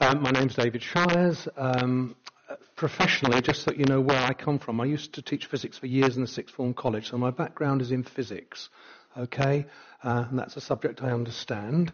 My name's David Shires. Professionally, just so you know where I come from, I used to teach physics for years in the sixth form college, so my background is in physics, okay? And that's a subject I understand.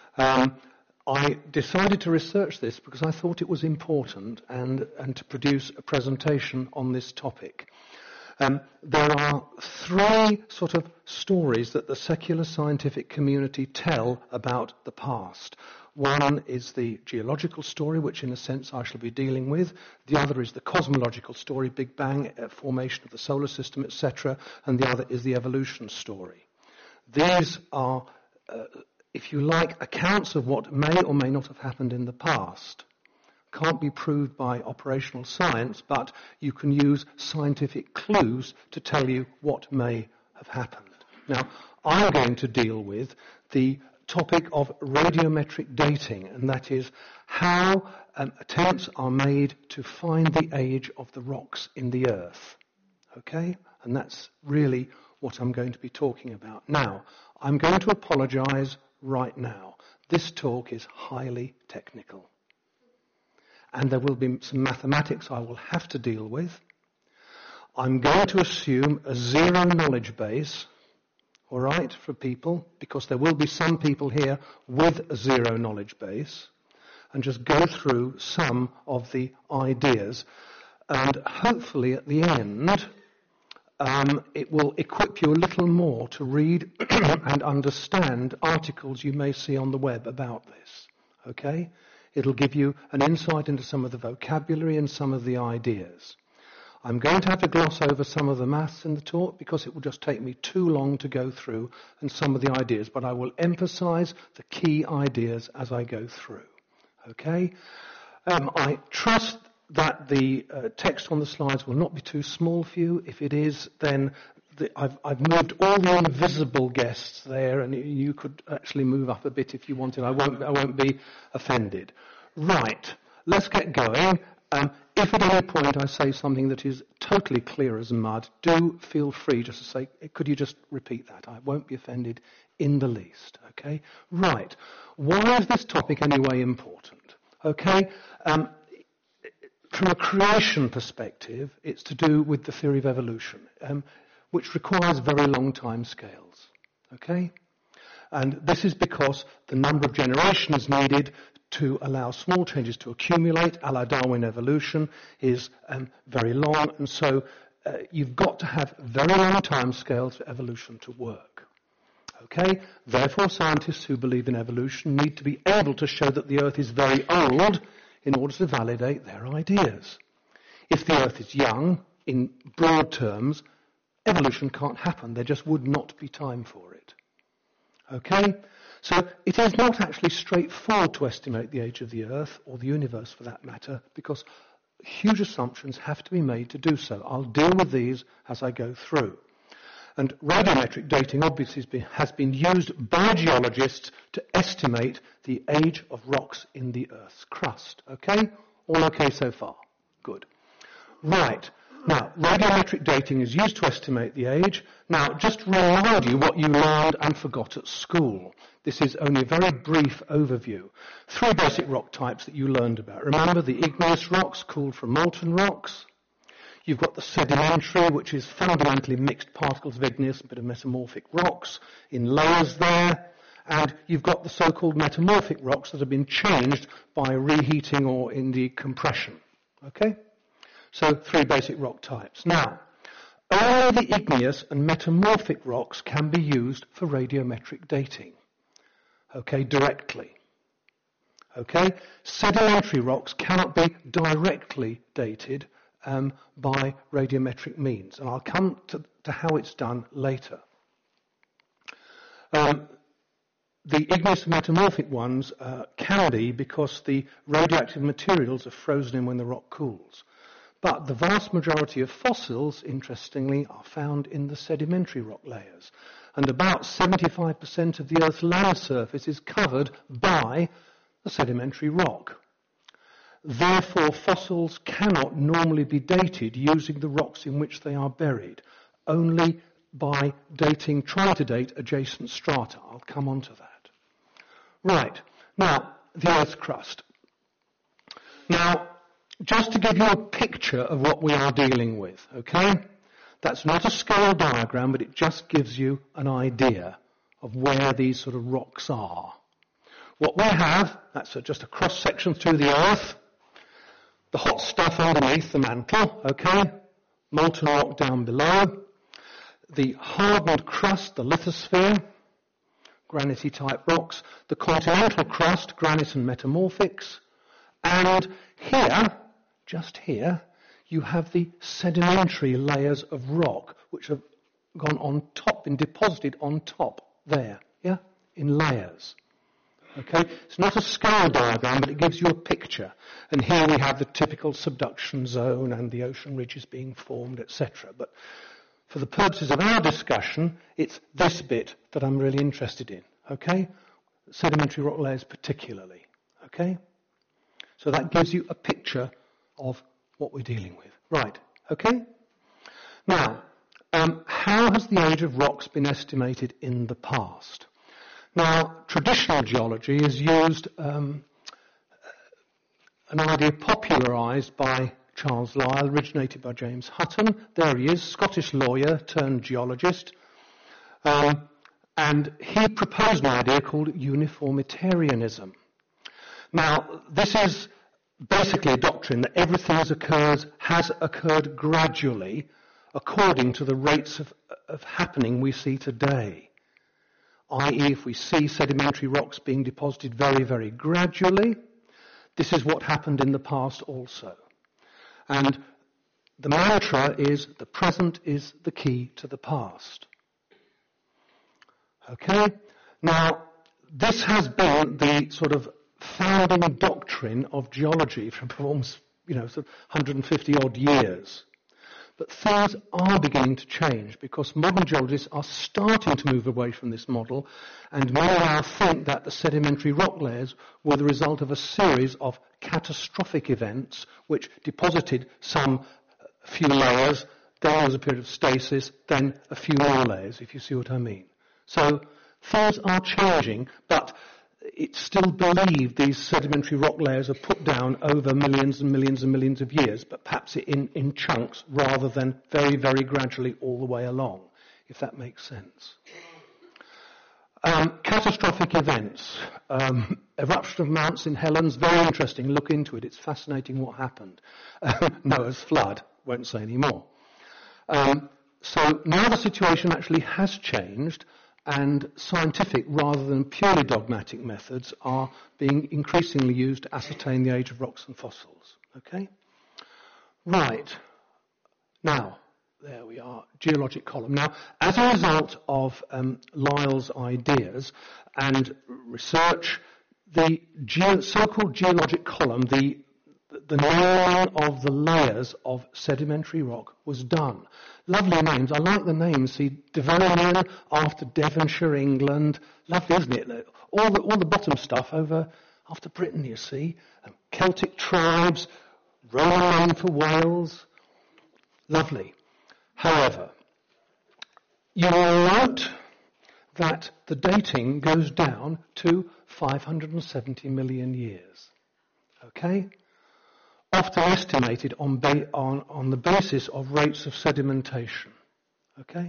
I decided to research this because I thought it was important and to produce a presentation on this topic. There are three sort of stories that the secular scientific community tell about the past. One is the geological story, which in a sense I shall be dealing with. The other is the cosmological story, Big Bang, formation of the solar system, etc. And the other is the evolution story. These are, if you like, accounts of what may or may not have happened in the past. Can't be proved by operational science, but you can use scientific clues to tell you what may have happened. Now, I'm going to deal with the topic of radiometric dating, and that is how attempts are made to find the age of the rocks in the Earth. Okay? And that's really what I'm going to be talking about. Now, I'm going to apologize right now. This talk is highly technical. And there will be some mathematics I will have to deal with. I'm going to assume a zero knowledge base, all right, for people, because there will be some people here with a zero knowledge base, and just go through some of the ideas. And hopefully at the end, it will equip you a little more to read and understand articles you may see on the web about this, okay? It'll give you an insight into some of the vocabulary and some of the ideas. I'm going to have to gloss over some of the maths in the talk because it will just take me too long to go through and some of the ideas, but I will emphasize the key ideas as I go through. Okay? I trust that the text on the slides will not be too small for you. If it is, then I've moved all the invisible guests there, and you could actually move up a bit if you wanted. I won't be offended. Right, let's get going. If at any point I say something that is totally clear as mud, do feel free just to say, could you just repeat that? I won't be offended in the least. Okay. Right. Why is this topic anyway important? Okay. From a creation perspective, it's to do with the theory of evolution, which requires very long time scales. Okay? And this is because the number of generations needed to allow small changes to accumulate, a la Darwin evolution, is very long, and so you've got to have very long time scales for evolution to work. Okay? Therefore, scientists who believe in evolution need to be able to show that the Earth is very old in order to validate their ideas. If the Earth is young, in broad terms, evolution can't happen. There just would not be time for it. Okay? So it is not actually straightforward to estimate the age of the Earth, or the universe for that matter, because huge assumptions have to be made to do so. I'll deal with these as I go through. And radiometric dating obviously has been used by geologists to estimate the age of rocks in the Earth's crust. Okay? All okay so far? Good. Right. Now, radiometric dating is used to estimate the age. Now, just to remind you what you learned and forgot at school. This is only a very brief overview. Three basic rock types that you learned about. Remember the igneous rocks, cooled from molten rocks. You've got the sedimentary, which is fundamentally mixed particles of igneous and a bit of metamorphic rocks in layers there. And you've got the so-called metamorphic rocks that have been changed by reheating or indeed compression. Okay? So three basic rock types. Now, only the igneous and metamorphic rocks can be used for radiometric dating. Okay, directly. Okay? Sedimentary rocks cannot be directly dated by radiometric means. And I'll come to how it's done later. The igneous and metamorphic ones can be because the radioactive materials are frozen in when the rock cools. But the vast majority of fossils, interestingly, are found in the sedimentary rock layers. And about 75% of the Earth's land surface is covered by the sedimentary rock. Therefore, fossils cannot normally be dated using the rocks in which they are buried, only by trying to date adjacent strata. I'll come on to that. Right. Now, the Earth's crust. Now, just to give you a picture of what we are dealing with, okay? That's not a scale diagram, but it just gives you an idea of where these sort of rocks are. What we have, that's just a cross-section through the earth, the hot stuff underneath the mantle, okay? Molten rock down below, the hardened crust, the lithosphere, granity type rocks, the continental crust, granite and metamorphics, and here, just here, you have the sedimentary layers of rock which have gone on top, been deposited on top there, yeah, in layers. Okay, it's not a scale diagram, but it gives you a picture. And here we have the typical subduction zone and the ocean ridges being formed, etc. But for the purposes of our discussion, it's this bit that I'm really interested in. Okay, sedimentary rock layers particularly. Okay, so that gives you a picture of what we're dealing with. Right. Okay. Now, how has the age of rocks been estimated in the past? Now, traditional geology has used an idea popularised by Charles Lyell, originated by James Hutton. There he is, Scottish lawyer turned geologist. And he proposed an idea called uniformitarianism. Now, this is basically a doctrine that everything has occurred gradually according to the rates of happening we see today. I.e., if we see sedimentary rocks being deposited very, very gradually, this is what happened in the past also. And the mantra is, the present is the key to the past. Okay? Now, this has been the sort of founding doctrine of geology for almost, sort of 150 odd years. But things are beginning to change because modern geologists are starting to move away from this model, and many now think that the sedimentary rock layers were the result of a series of catastrophic events which deposited some few layers, then there was a period of stasis, then a few more layers, if you see what I mean. So things are changing, but it's still believed these sedimentary rock layers are put down over millions and millions and millions of years, but perhaps in chunks rather than very, very gradually all the way along, if that makes sense. Catastrophic events. Eruption of Mount St. Helens, very interesting. Look into it. It's fascinating what happened. Noah's flood. Won't say any more. So now the situation actually has changed, and scientific rather than purely dogmatic methods are being increasingly used to ascertain the age of rocks and fossils. Okay? Right. Now, there we are, geologic column. Now, as a result of Lyell's ideas and research, the so-called geologic column, the naming of the layers of sedimentary rock was done. Lovely names. I like the names. See, Devonian after Devonshire, England. Lovely, isn't it? All the bottom stuff over after Britain, you see. Celtic tribes, Roman name for Wales. Lovely. However, you will note that the dating goes down to 570 million years. Okay? Often estimated on the basis of rates of sedimentation. Okay?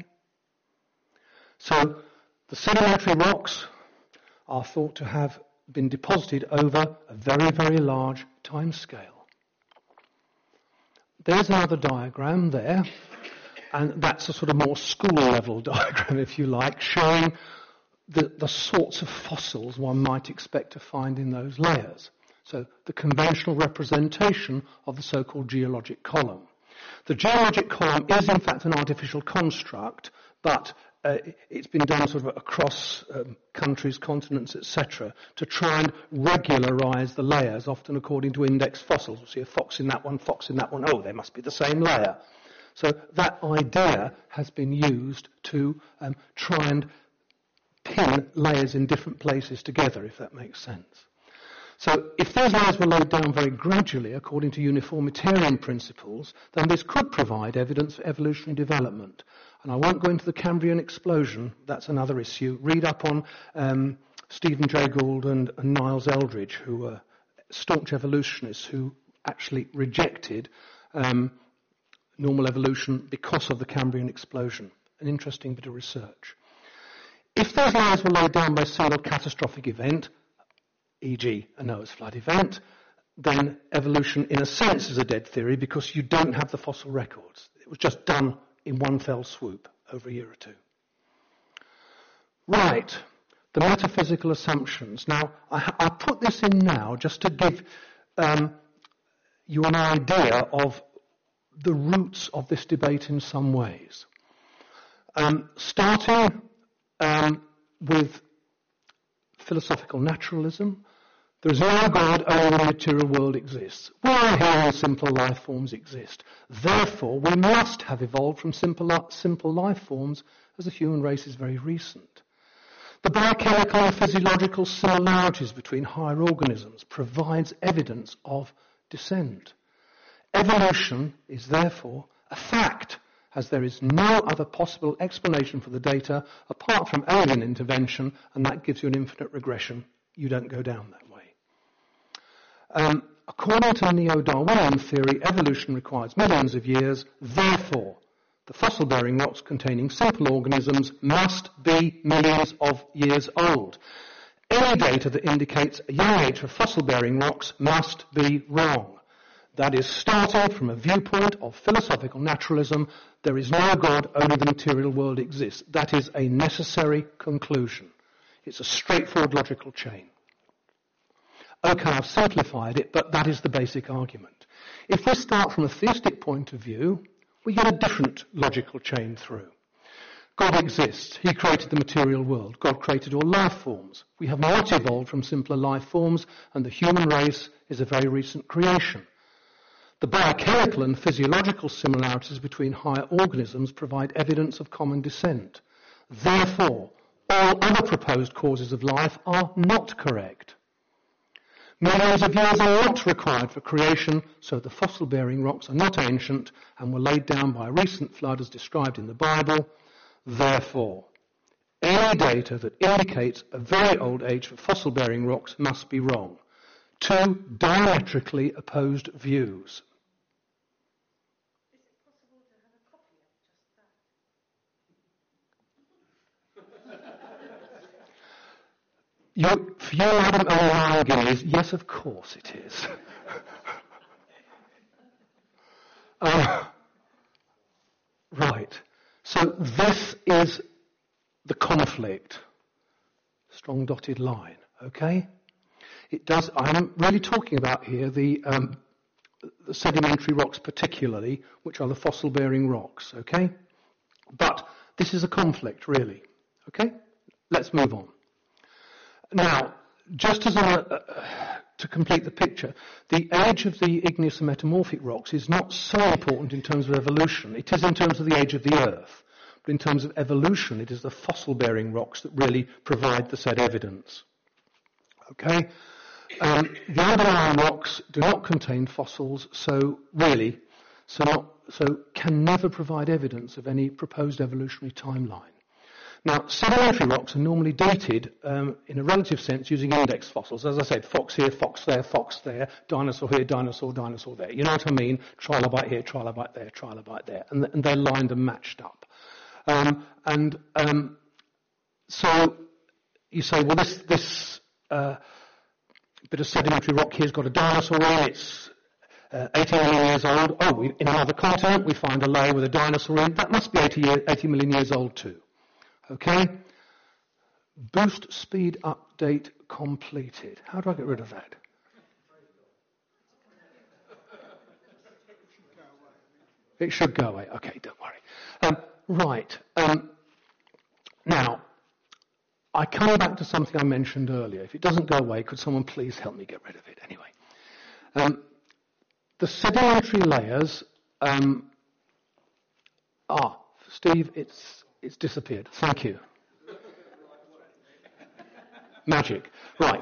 So the sedimentary rocks are thought to have been deposited over a very, very large time scale. There's another diagram there, and that's a sort of more school-level diagram, if you like, showing the sorts of fossils one might expect to find in those layers. So the conventional representation of the so-called geologic column. The geologic column is in fact an artificial construct, but it's been done sort of across countries, continents, etc., to try and regularise the layers, often according to index fossils. You see a fox in that one, oh, they must be the same layer. So that idea has been used to try and pin layers in different places together, if that makes sense. So if those layers were laid down very gradually, according to uniformitarian principles, then this could provide evidence for evolutionary development. And I won't go into the Cambrian explosion, that's another issue. Read up on Stephen Jay Gould and Niles Eldridge, who were staunch evolutionists who actually rejected normal evolution because of the Cambrian explosion. An interesting bit of research. If those layers were laid down by a single catastrophic event, e.g. a Noah's flood event, then evolution in a sense is a dead theory because you don't have the fossil records. It was just done in one fell swoop over a year or two. Right, the metaphysical assumptions. Now, I put this in now just to give you an idea of the roots of this debate in some ways. Starting with philosophical naturalism, there is no God, only the material world exists. We are here and simple life forms exist. Therefore, we must have evolved from simple life forms, as the human race is very recent. The biochemical and physiological similarities between higher organisms provides evidence of descent. Evolution is therefore a fact, as there is no other possible explanation for the data apart from alien intervention, and that gives you an infinite regression. You don't go down that way. According to Neo-Darwinian theory, evolution requires millions of years. Therefore, the fossil-bearing rocks containing simple organisms must be millions of years old. Any data that indicates a young age for fossil-bearing rocks must be wrong. That is, starting from a viewpoint of philosophical naturalism, there is no God, only the material world exists. That is a necessary conclusion. It's a straightforward logical chain. Okay, I've simplified it, but that is the basic argument. If we start from a theistic point of view, we get a different logical chain through. God exists. He created the material world. God created all life forms. We have not evolved from simpler life forms, and the human race is a very recent creation. The biochemical and physiological similarities between higher organisms provide evidence of common descent. Therefore, all other proposed causes of life are not correct. Millions of years are not required for creation, so the fossil-bearing rocks are not ancient and were laid down by a recent flood as described in the Bible. Therefore, any data that indicates a very old age for fossil-bearing rocks must be wrong. Two diametrically opposed views. Is it possible to have a copy of just that? For you, Madam O'Ryan Guineas, yes, of course it is. Right. So this is the conflict. Strong dotted line, okay? It does. I'm really talking about here the sedimentary rocks particularly, which are the fossil-bearing rocks, okay? But this is a conflict, really, okay? Let's move on. Now, just as to complete the picture, the age of the igneous and metamorphic rocks is not so important in terms of evolution. It is in terms of the age of the Earth. But in terms of evolution, it is the fossil-bearing rocks that really provide the said evidence. Okay? The underlying rocks do not contain fossils, so can never provide evidence of any proposed evolutionary timeline. Now, sedimentary rocks are normally dated in a relative sense using index fossils. As I said, fox here, fox there, dinosaur here, dinosaur there. You know what I mean? Trilobite here, trilobite there. And they're lined and matched up. So you say, well, this bit of sedimentary rock here has got a dinosaur in. It's 80 million years old. Oh, in another continent we find a layer with a dinosaur in. That must be 80 million years old too. Okay? Boost speed update completed. How do I get rid of that? It should go away. Okay, don't worry. Right. Now, I come back to something I mentioned earlier. If it doesn't go away, could someone please help me get rid of it? Anyway. The sedimentary layers... Steve, it's disappeared. Thank you. Magic. Right.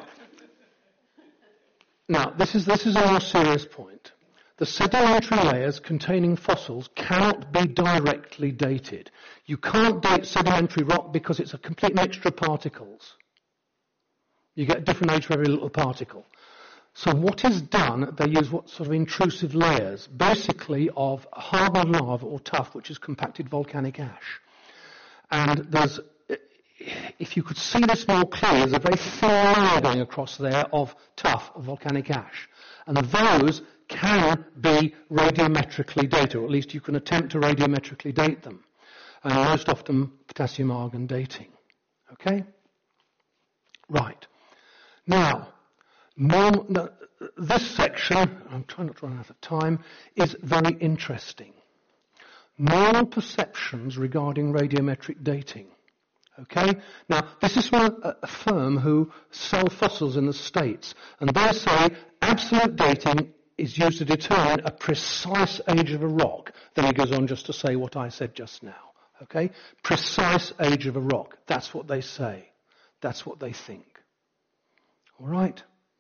Now, this is a more serious point. The sedimentary layers containing fossils cannot be directly dated. You can't date sedimentary rock because it's a complete mixture of particles. You get a different age for every little particle. So what is done, they use what sort of intrusive layers, basically of hard lava or tuff, which is compacted volcanic ash. And there's, if you could see this more clearly, there's a very thin layer going across there of tuff, of volcanic ash. And those can be radiometrically dated, or at least you can attempt to radiometrically date them. And most often potassium argon dating. Okay? Right. Now, this section, I'm trying not to run out of time, is very interesting. Normal perceptions regarding radiometric dating. Okay? Now, this is from a firm who sell fossils in the States, and they say absolute dating is used to determine a precise age of a rock. Then he goes on just to say what I said just now. Okay? Precise age of a rock. That's what they say. That's what they think. All right?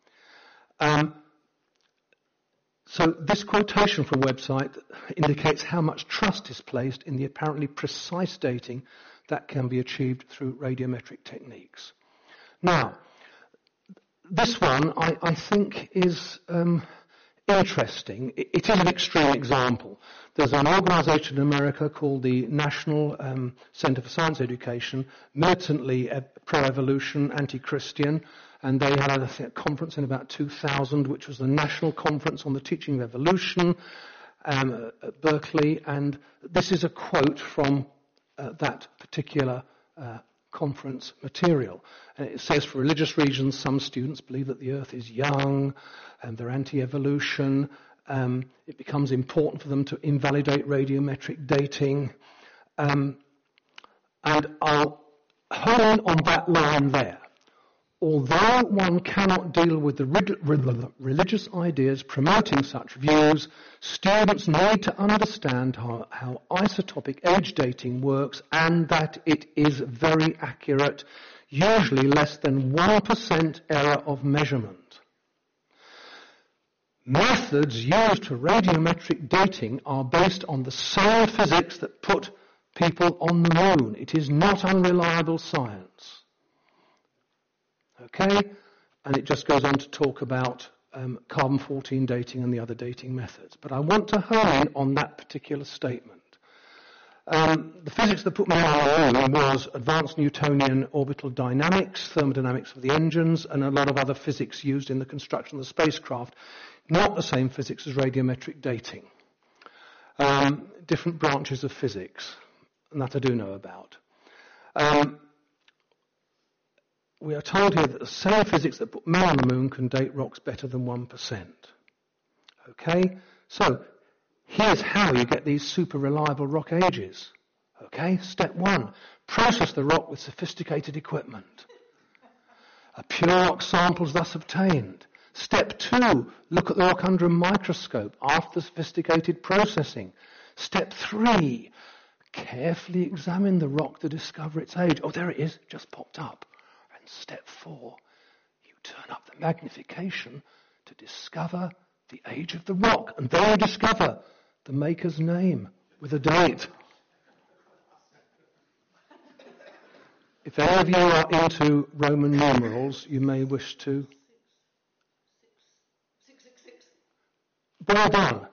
So this quotation from a website indicates how much trust is placed in the apparently precise dating that can be achieved through radiometric techniques. Now, this one I think is interesting. It is an extreme example. There's an organization in America called the National Center for Science Education, militantly pro-evolution, anti-Christian, and they had a conference in about 2000, which was the National Conference on the Teaching of Evolution at Berkeley, and this is a quote from that particular conference material. And it says, for religious reasons, some students believe that the Earth is young, and they're anti-evolution. It becomes important for them to invalidate radiometric dating. And I'll hone in on that line there. Although one cannot deal with the religious ideas promoting such views, students need to understand how isotopic age dating works and that it is very accurate, usually less than 1% error of measurement. Methods used for radiometric dating are based on the same physics that put people on the moon. It is not unreliable science. Okay? And it just goes on to talk about carbon-14 dating and the other dating methods. But I want to hone in on that particular statement. The physics that put me on the moon was advanced Newtonian orbital dynamics, thermodynamics of the engines, and a lot of other physics used in the construction of the spacecraft. Not the same physics as radiometric dating. Different branches of physics, and that I do know about. We are told here that the same physics that put men on the moon can date rocks better than 1%. Okay? So, here's how you get these super reliable rock ages. Okay? Step 1, process the rock with sophisticated equipment. A pure rock sample is thus obtained. Step 2, look at the rock under a microscope after sophisticated processing. Step 3, carefully examine the rock to discover its age. Oh, there it is, just popped up. And step 4, you turn up the magnification to discover the age of the rock. And then you discover the maker's name with a date. If any of you are into Roman numerals, you may wish to... 666. Well done.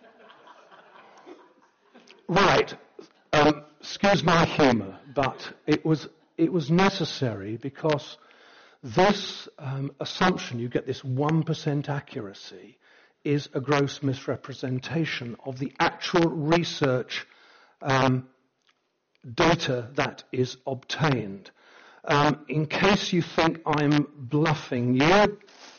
Right. Excuse my humour, but it was necessary because this assumption, you get this 1% accuracy, is a gross misrepresentation of the actual research data that is obtained. In case you think I'm bluffing you,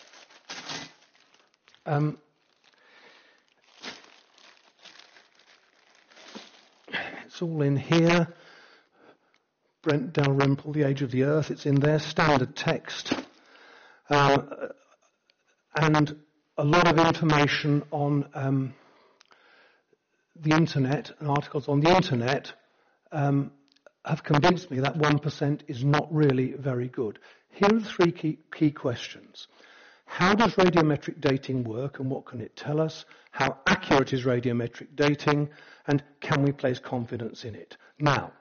it's all in here. Brent Dalrymple, The Age of the Earth, it's in their standard text. And a lot of information on the internet and articles on the internet have convinced me that 1% is not really very good. Here are the three key questions. How does radiometric dating work and what can it tell us? How accurate is radiometric dating? And can we place confidence in it? Now,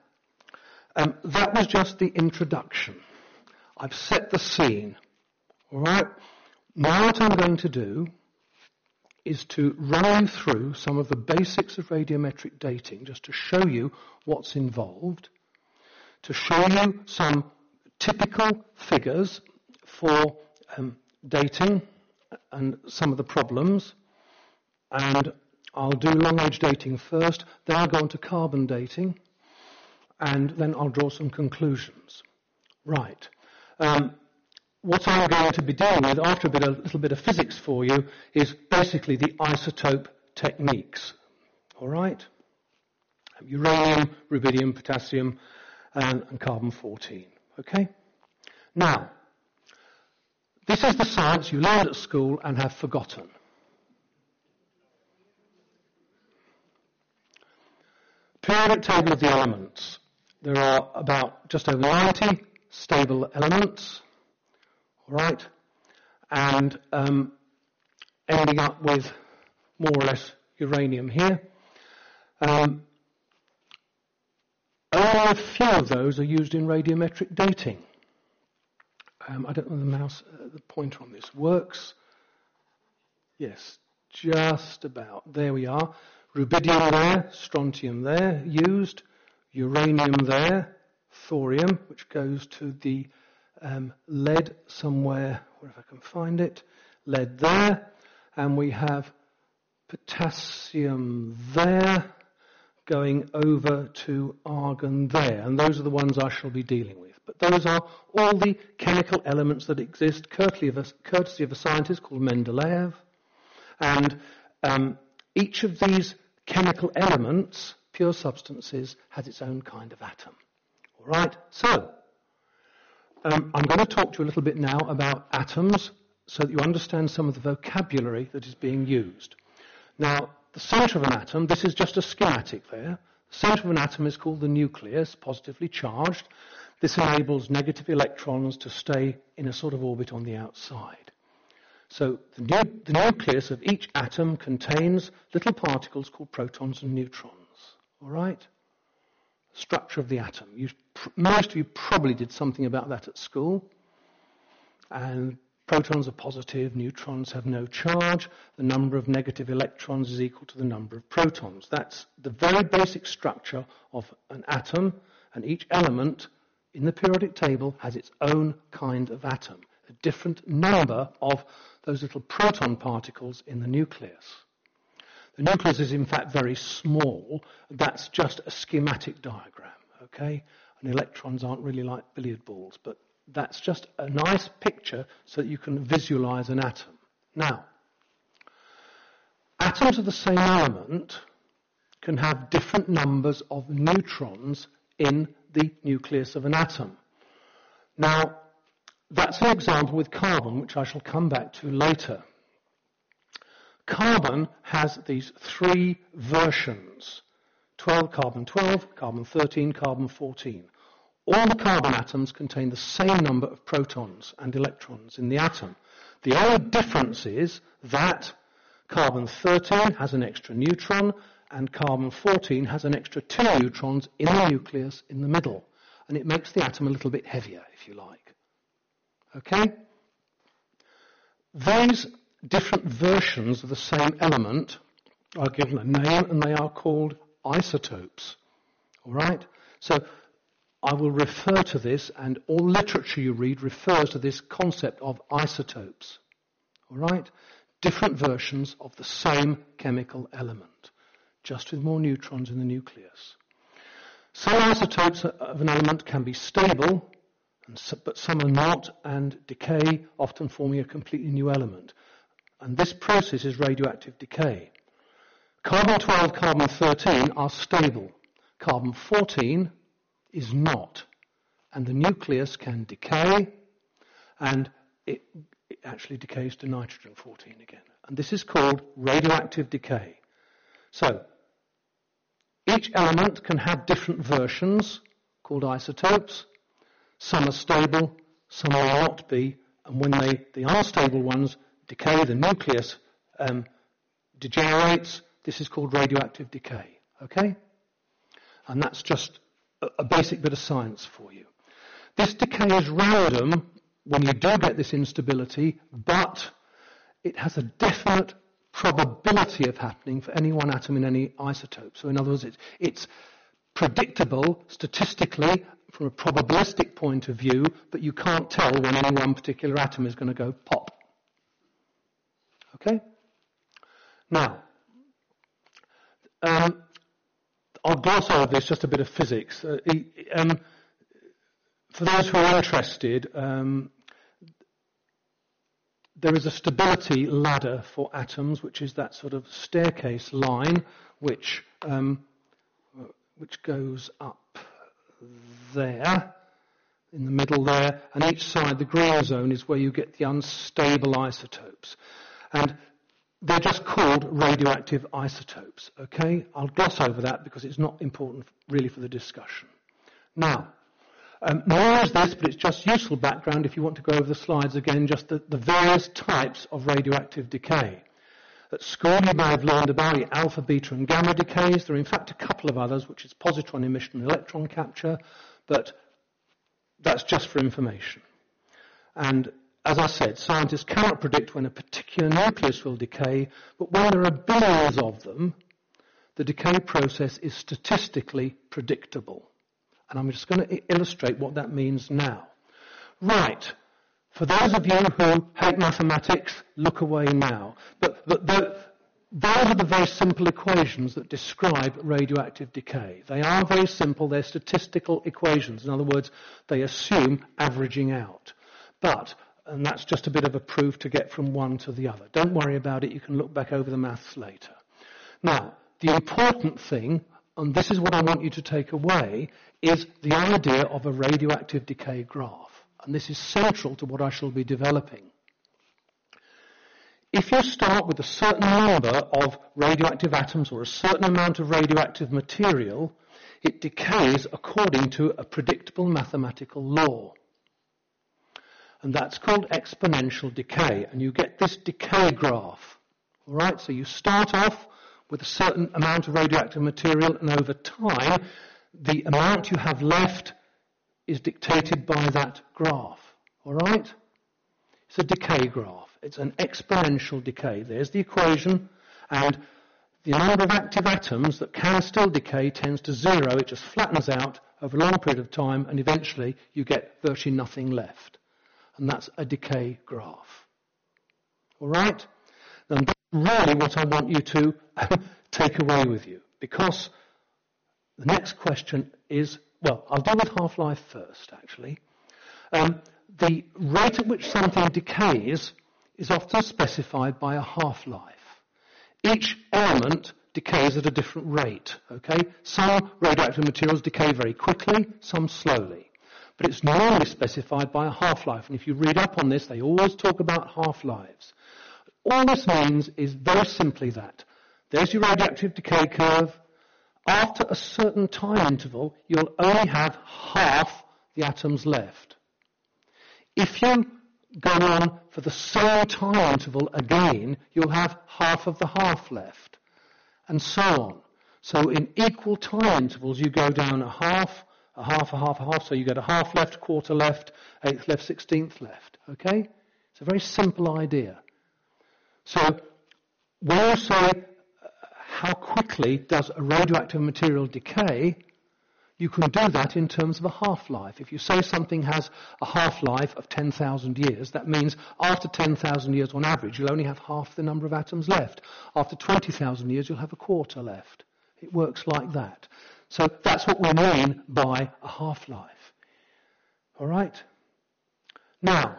that was just the introduction. I've set the scene. All right? Now what I'm going to do is to run you through some of the basics of radiometric dating, just to show you what's involved, to show you some typical figures for dating and some of the problems. And I'll do long-age dating first, then I'll go on to carbon dating, and then I'll draw some conclusions. Right. What I'm going to be dealing with after a little bit of physics for you is basically the isotope techniques. All right? Uranium, rubidium, potassium, and carbon-14. Okay? Now, this is the science you learned at school and have forgotten. Periodic table of the elements. There are about just over 90 stable elements. All right? And ending up with more or less uranium here. Only a few of those are used in radiometric dating. I don't know the pointer on this works. Yes, just about. There we are. Rubidium there, strontium there, used. Uranium there, thorium, which goes to the lead somewhere, where if I can find it. Lead there. And we have potassium there, going over to argon there. And those are the ones I shall be dealing with. But those are all the chemical elements that exist, courtesy of a scientist called Mendeleev. And each of these chemical elements, pure substances, has its own kind of atom. All right? So, I'm going to talk to you a little bit now about atoms so that you understand some of the vocabulary that is being used. Now, the centre of an atom, this is just a schematic there. The centre of an atom is called the nucleus, positively charged. This enables negative electrons to stay in a sort of orbit on the outside. So the nucleus of each atom contains little particles called protons and neutrons. All right? Structure of the atom. Most of you probably did something about that at school. And protons are positive, neutrons have no charge. The number of negative electrons is equal to the number of protons. That's the very basic structure of an atom, and each element in the periodic table has its own kind of atom, a different number of those little proton particles in the nucleus. The nucleus is in fact very small. That's just a schematic diagram, okay? And electrons aren't really like billiard balls, but that's just a nice picture so that you can visualize an atom. Now, atoms of the same element can have different numbers of neutrons in the nucleus of an atom. Now, that's an example with carbon, which I shall come back to later. Carbon has these three versions: carbon 12, carbon 13, carbon 14. All the carbon atoms contain the same number of protons and electrons in the atom. The only difference is that carbon 13 has an extra neutron and carbon 14 has an extra 2 neutrons in the nucleus in the middle. And it makes the atom a little bit heavier, if you like. Okay? These different versions of the same element are given a name and they are called isotopes. All right? So I will refer to this, and all literature you read refers to this concept of isotopes. All right? Different versions of the same chemical element, just with more neutrons in the nucleus. Some isotopes of an element can be stable, but some are not, and decay, often forming a completely new element. And this process is radioactive decay. Carbon 12, carbon 13 are stable. Carbon 14 is not. And the nucleus can decay, and it actually decays to nitrogen 14 again. And this is called radioactive decay. So, each element can have different versions called isotopes. Some are stable, some will not be, and when the unstable ones decay, the nucleus degenerates. This is called radioactive decay. Okay? And that's just a basic bit of science for you. This decay is random when you do get this instability, but it has a definite probability of happening for any one atom in any isotope. So in other words, it's predictable statistically from a probabilistic point of view, but you can't tell when any one particular atom is going to go pop. Okay? Now, I'll gloss over this, just a bit of physics. For those who are interested, there is a stability ladder for atoms, which is that sort of staircase line, which goes up there, in the middle there, and each side, the green zone, is where you get the unstable isotopes. And they're just called radioactive isotopes, okay? I'll gloss over that because it's not important really for the discussion. Now, more is this, but it's just useful background if you want to go over the slides again, just the various types of radioactive decay. At school you may have learned about the alpha, beta and gamma decays. There are in fact a couple of others, which is positron emission and electron capture, but that's just for information. And as I said, scientists cannot predict when a particular nucleus will decay, but when there are billions of them, the decay process is statistically predictable. And I'm just going to illustrate what that means now. Right. For those of you who hate mathematics, look away now. But those are the very simple equations that describe radioactive decay. They are very simple. They're statistical equations. In other words, they assume averaging out. And that's just a bit of a proof to get from one to the other. Don't worry about it. You can look back over the maths later. Now, the important thing, and this is what I want you to take away, is the idea of a radioactive decay graph. And this is central to what I shall be developing. If you start with a certain number of radioactive atoms or a certain amount of radioactive material, it decays according to a predictable mathematical law. And that's called exponential decay. And you get this decay graph. All right? So you start off with a certain amount of radioactive material, and over time, the amount you have left is dictated by that graph. All right? It's a decay graph. It's an exponential decay. There's the equation, and the number of active atoms that can still decay tends to zero. It just flattens out over a long period of time, and eventually you get virtually nothing left. And that's a decay graph. All right? And that's really what I want you to take away with you, because the next question is, well, I'll deal with half-life first, actually. The rate at which something decays is often specified by a half-life. Each element decays at a different rate, okay? Some radioactive materials decay very quickly, some slowly. But it's normally specified by a half-life. And if you read up on this, they always talk about half-lives. All this means is very simply that. There's your radioactive decay curve. After a certain time interval, you'll only have half the atoms left. If you go on for the same time interval again, you'll have half of the half left, and so on. So in equal time intervals, you go down a half, a half, a half, a half, so you get a half left, quarter left, eighth left, 16th left. Okay? It's a very simple idea. So when you say how quickly does a radioactive material decay, you can do that in terms of a half-life. If you say something has a half-life of 10,000 years, that means after 10,000 years on average, you'll only have half the number of atoms left. After 20,000 years, you'll have a quarter left. It works like that. So that's what we mean by a half-life. All right? Now,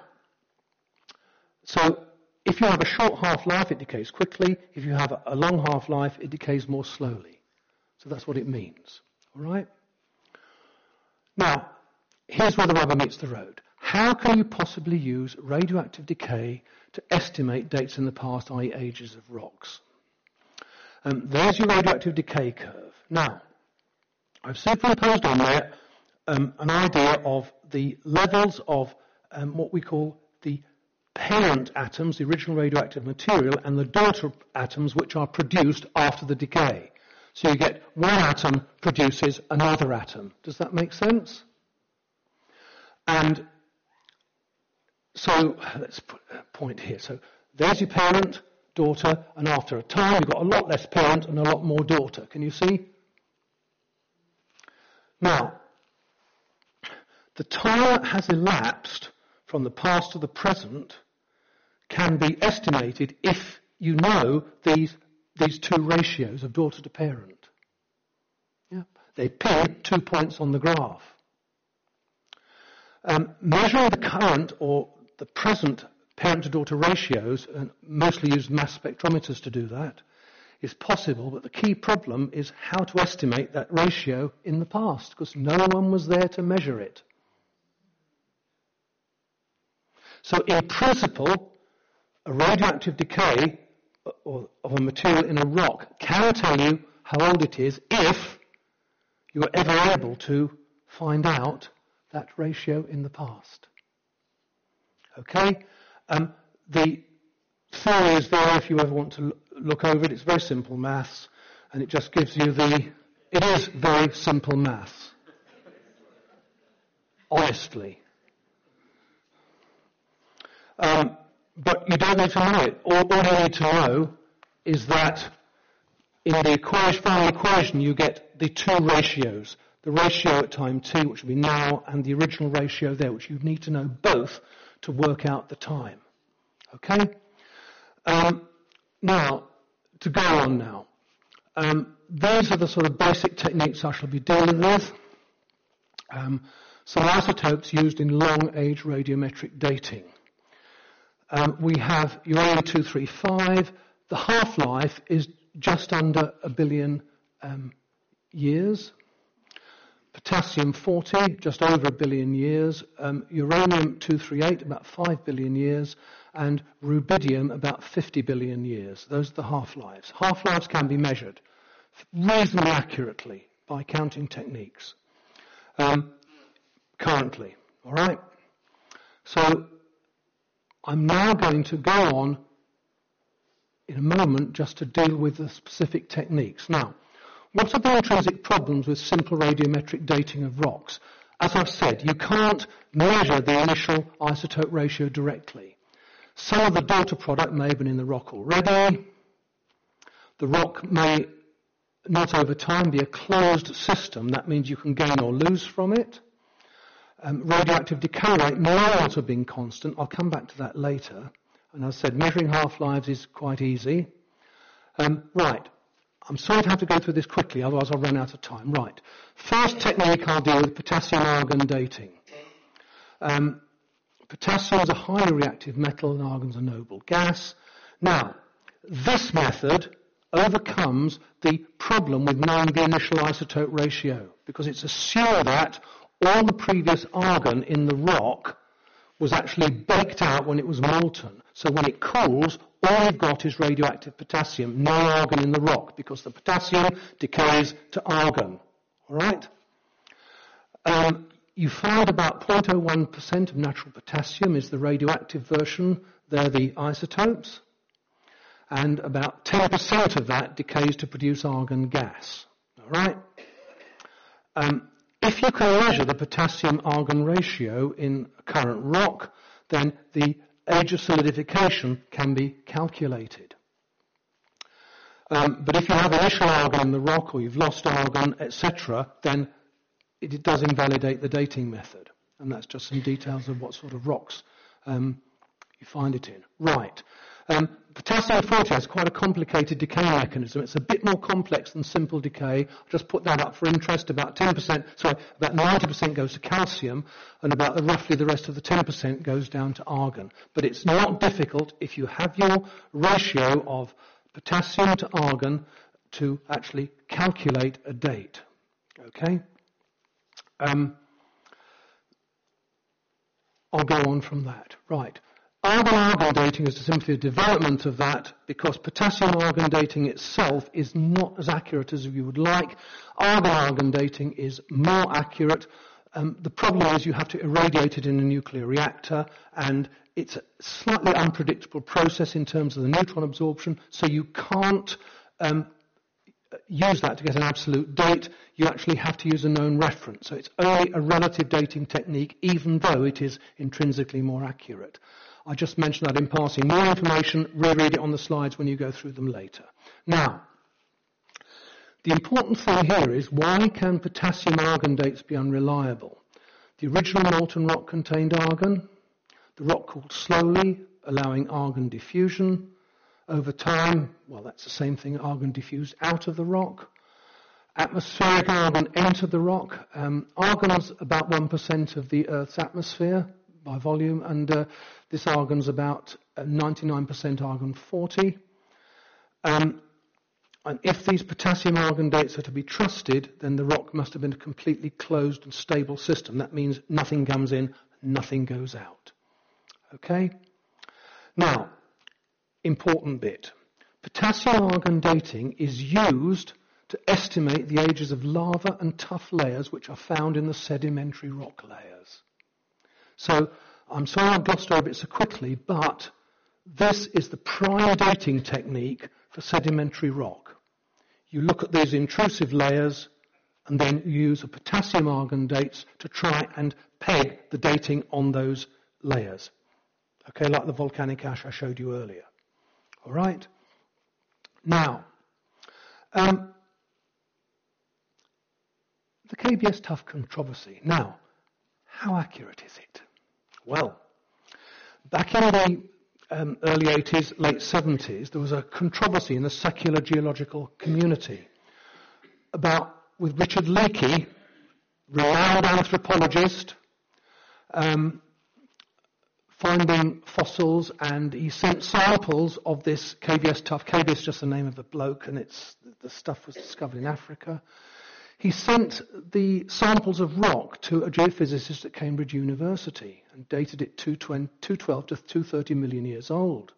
so if you have a short half-life, it decays quickly. If you have a long half-life, it decays more slowly. So that's what it means. All right? Now, here's where the rubber meets the road. How can you possibly use radioactive decay to estimate dates in the past, i.e. ages of rocks? There's your radioactive decay curve. Now, I've superimposed on there an idea of the levels of what we call the parent atoms, the original radioactive material, and the daughter atoms which are produced after the decay. So you get one atom produces another atom. Does that make sense? And so let's put a point here. So There's your parent, daughter, and after a time you've got a lot less parent and a lot more daughter. Can you see? Now, the time that has elapsed from the past to the present can be estimated if you know these two ratios of daughter to parent. Yeah. They pin 2 points on the graph. Measuring the current or the present parent-to-daughter ratios, and mostly use mass spectrometers to do that, is possible, but the key problem is how to estimate that ratio in the past, because no one was there to measure it. So in principle, a radioactive decay of a material in a rock can tell you how old it is if you were ever able to find out that ratio in the past. Okay? The theory is there if you ever want to look over it. It's very simple maths, and it just gives you it is very simple maths. Honestly. But you don't need to know it. All you need to know is that in the final equation you get the two ratios. The ratio at time t, which will be now, and the original ratio there, which you need to know both to work out the time. Okay? Now, to go on now. These are the sort of basic techniques I shall be dealing with. Some isotopes used in long-age radiometric dating. We have uranium-235. The half-life is just under 1 billion years. Potassium-40, just over 1 billion years. Uranium-238, about 5 billion years. And rubidium, about 50 billion years. Those are the half-lives. Half-lives can be measured reasonably accurately by counting techniques. Currently, all right? So I'm now going to go on in a moment just to deal with the specific techniques. Now, what are the intrinsic problems with simple radiometric dating of rocks? As I've said, you can't measure the initial isotope ratio directly. Some of the daughter product may have been in the rock already. The rock may not over time be a closed system. That means you can gain or lose from it. Radioactive decay rate may not have been constant. I'll come back to that later. And as I said, measuring half-lives is quite easy. Right. I'm sorry to have to go through this quickly, otherwise I'll run out of time. Right. First technique I'll deal with, potassium-argon dating. Potassium is a highly reactive metal and argon's a noble gas. Now, this method overcomes the problem with knowing the initial isotope ratio, because it's assumed that all the previous argon in the rock was actually baked out when it was molten. So when it cools, all you've got is radioactive potassium, no argon in the rock, because the potassium decays to argon. All right? You find about 0.01% of natural potassium is the radioactive version. They're the isotopes. And about 10% of that decays to produce argon gas. All right? If you can measure the potassium-argon ratio in a current rock, then the age of solidification can be calculated. But if you have initial argon in the rock, or you've lost argon, etc., then it does invalidate the dating method. And that's just some details of what sort of rocks you find it in. Right. Potassium-40 has quite a complicated decay mechanism. It's a bit more complex than simple decay. I'll just put that up for interest. About 90% goes to calcium, and about roughly the rest of the 10% goes down to argon. But it's not difficult if you have your ratio of potassium to argon to actually calculate a date. Okay? I'll go on from that. Right. Argon-argon dating is simply a development of that, because potassium-argon dating itself is not as accurate as you would like. Argon-argon dating is more accurate. The problem is you have to irradiate it in a nuclear reactor, and it's a slightly unpredictable process in terms of the neutron absorption, so you can't use that to get an absolute date. You actually have to use a known reference. So it's only a relative dating technique, even though it is intrinsically more accurate. I just mentioned that in passing. More information, reread it on the slides when you go through them later. Now, the important thing here is, why can potassium-argon dates be unreliable? The original molten rock contained argon. The rock cooled slowly, allowing argon diffusion. Over time, well, that's the same thing, argon diffused out of the rock. Atmospheric argon entered the rock. Argon's about 1% of the Earth's atmosphere by volume, and this argon's about 99% argon-40. And if these potassium-argon dates are to be trusted, then the rock must have been a completely closed and stable system. That means nothing comes in, nothing goes out. Okay? Now, important bit. Potassium-argon dating is used to estimate the ages of lava and tuff layers which are found in the sedimentary rock layers. So, I'm sorry I glossed over it so quickly, but this is the prime dating technique for sedimentary rock. You look at these intrusive layers and then you use a potassium-argon dates to try and peg the dating on those layers. Okay, like the volcanic ash I showed you earlier. All right? Now, the KBS tuff controversy. Now, how accurate is it? Well, back in the early 80s, late 70s, there was a controversy in the secular geological community with Richard Leakey, renowned anthropologist, finding fossils, and he sent samples of this KBS tuff. KBS is just the name of the bloke, and the stuff was discovered in Africa. He sent the samples of rock to a geophysicist at Cambridge University and dated it 212 to 230 million years old.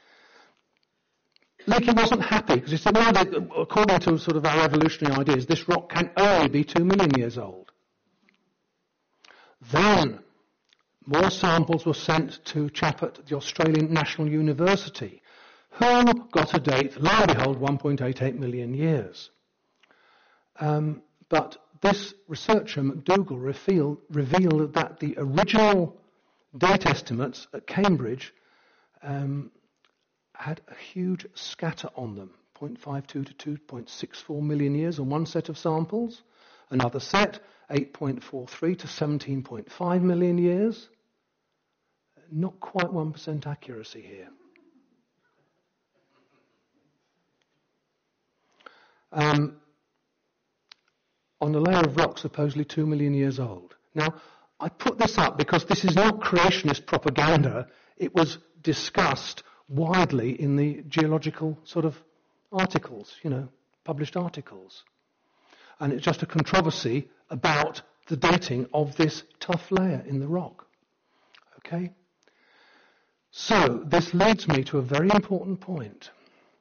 Leakey wasn't happy because he said, no, according to sort of our evolutionary ideas, this rock can only be 2 million years old. Then more samples were sent to a chap at the Australian National University, who got a date, lo and behold, 1.88 million years. But this researcher, McDougall, revealed that the original date estimates at Cambridge had a huge scatter on them, 0.52 to 2.64 million years on one set of samples, another set, 8.43 to 17.5 million years. Not quite 1% accuracy here. On a layer of rock supposedly 2 million years old. Now, I put this up because this is not creationist propaganda. It was discussed widely in the geological sort of articles, published articles. And it's just a controversy about the dating of this tuff layer in the rock. Okay? So, this leads me to a very important point.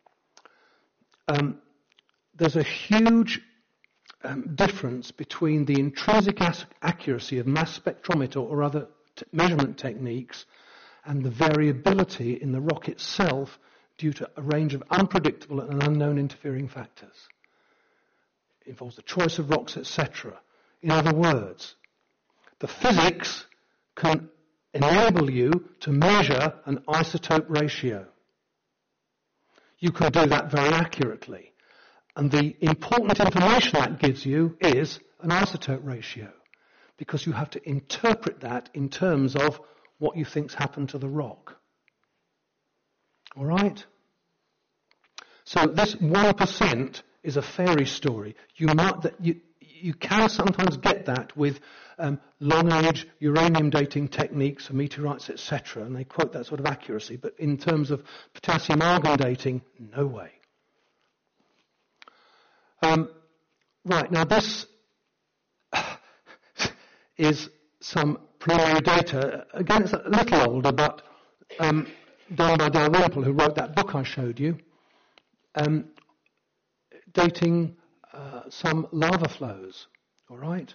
There's a huge difference between the intrinsic accuracy of mass spectrometer or other measurement techniques and the variability in the rock itself due to a range of unpredictable and unknown interfering factors. It involves the choice of rocks, etc. In other words, the physics can enable you to measure an isotope ratio. You can do that very accurately. And the important information that gives you is an isotope ratio, because you have to interpret that in terms of what you think's happened to the rock. All right? So this 1% is a fairy story. You can sometimes get that with long-age uranium dating techniques for meteorites, etc., and they quote that sort of accuracy. But in terms of potassium-argon dating, no way. Right, now this is some preliminary data. Again, it's a little older, but done by Dalrymple, who wrote that book I showed you, dating some lava flows, all right?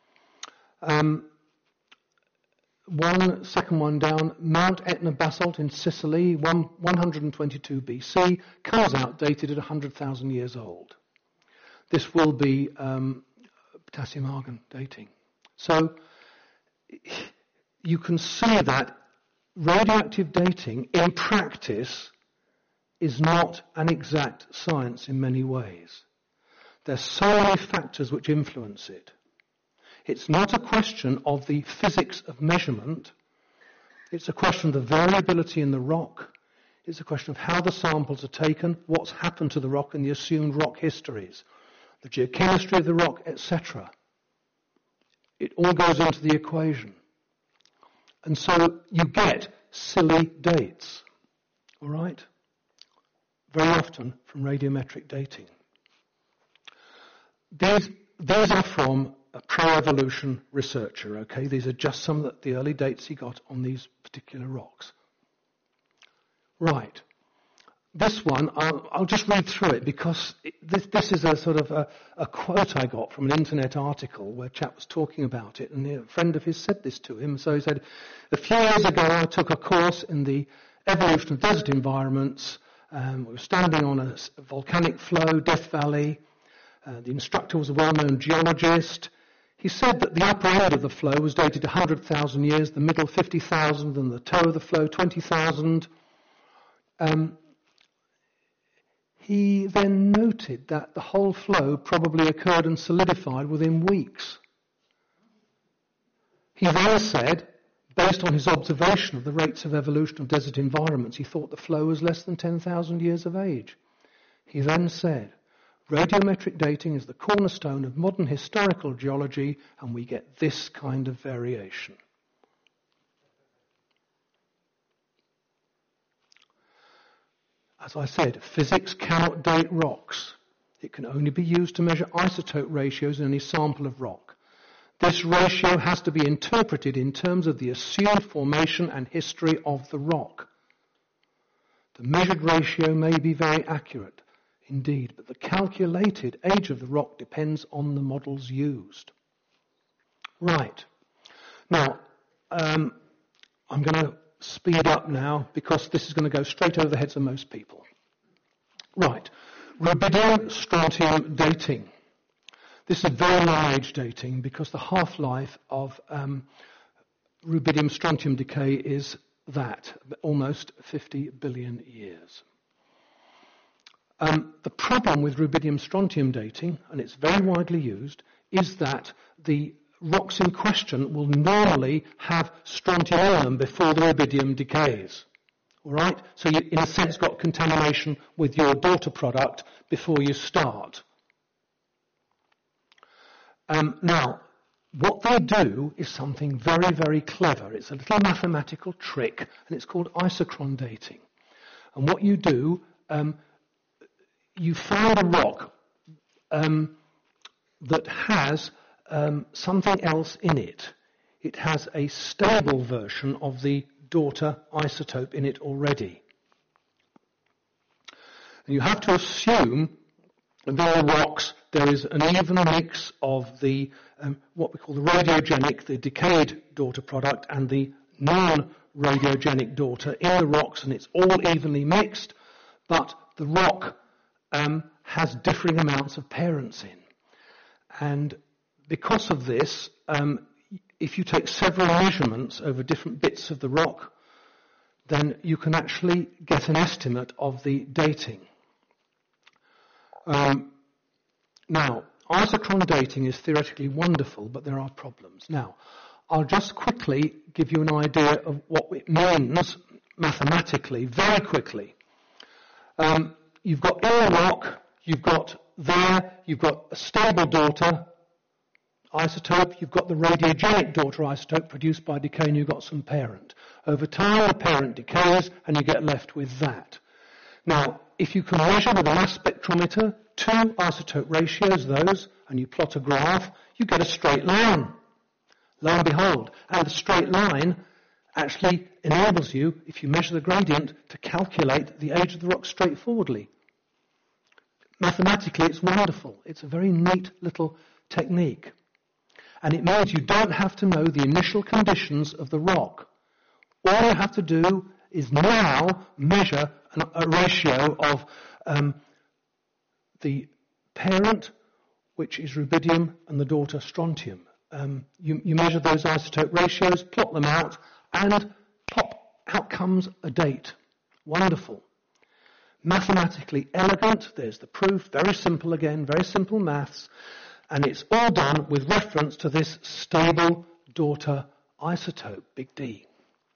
Second one down, Mount Etna basalt in Sicily, 122 BC, comes out dated at 100,000 years old. This will be potassium-argon dating. So you can see that radioactive dating in practice is not an exact science in many ways. There's so many factors which influence it. It's not a question of the physics of measurement. It's a question of the variability in the rock. It's a question of how the samples are taken, what's happened to the rock and the assumed rock histories, the geochemistry of the rock, etc. It all goes into the equation. And so you get silly dates, all right? Very often from radiometric dating. These are from a pro-evolution researcher, okay? These are just some of the early dates he got on these particular rocks. Right. This one, I'll just read through it because this is a sort of a quote I got from an internet article where a chap was talking about it, and a friend of his said this to him. So he said, a few years ago I took a course in the evolution of desert environments. We were standing on a volcanic flow, Death Valley. The instructor was a well-known geologist. He said that the upper end of the flow was dated 100,000 years, the middle 50,000, and the toe of the flow 20,000. He then noted that the whole flow probably occurred and solidified within weeks. He then said, based on his observation of the rates of evolution of desert environments, he thought the flow was less than 10,000 years of age. He then said, radiometric dating is the cornerstone of modern historical geology, and we get this kind of variation. As I said, physics cannot date rocks. It can only be used to measure isotope ratios in any sample of rock. This ratio has to be interpreted in terms of the assumed formation and history of the rock. The measured ratio may be very accurate, indeed, but the calculated age of the rock depends on the models used. Right. Now, I'm going to speed up now because this is going to go straight over the heads of most people. Right. Rubidium strontium dating. This is very long-age dating because the half-life of rubidium strontium decay is almost 50 billion years. The problem with rubidium strontium dating, and it's very widely used, is that the rocks in question will normally have strontium in them before the rubidium decays. All right? So you, in a sense, got contamination with your daughter product before you start. Now, what they do is something very, very clever. It's a little mathematical trick, and it's called isochron dating. And what you do, you find a rock that has something else in it. It has a stable version of the daughter isotope in it already. And you have to assume that in the rocks there is an even mix of the what we call the radiogenic, the decayed daughter product, and the non-radiogenic daughter in the rocks, and it's all evenly mixed, but the rock has differing amounts of parents in. And because of this, if you take several measurements over different bits of the rock, then you can actually get an estimate of the dating. Now, isochron dating is theoretically wonderful, but there are problems. Now, I'll just quickly give you an idea of what it means mathematically, very quickly. You've got in the rock, you've got a stable daughter isotope, you've got the radiogenic daughter isotope produced by decay, and you've got some parent. Over time, the parent decays, and you get left with that. Now, if you can measure with a mass spectrometer two isotope ratios, those, and you plot a graph, you get a straight line. Lo and behold. And the straight line actually enables you, if you measure the gradient, to calculate the age of the rock straightforwardly. Mathematically, it's wonderful. It's a very neat little technique. And it means you don't have to know the initial conditions of the rock. All you have to do is now measure a ratio of the parent, which is rubidium, and the daughter strontium. You measure those isotope ratios, plot them out, and pop, out comes a date. Wonderful. Mathematically elegant, there's the proof, very simple again, very simple maths, and it's all done with reference to this stable daughter isotope, big D.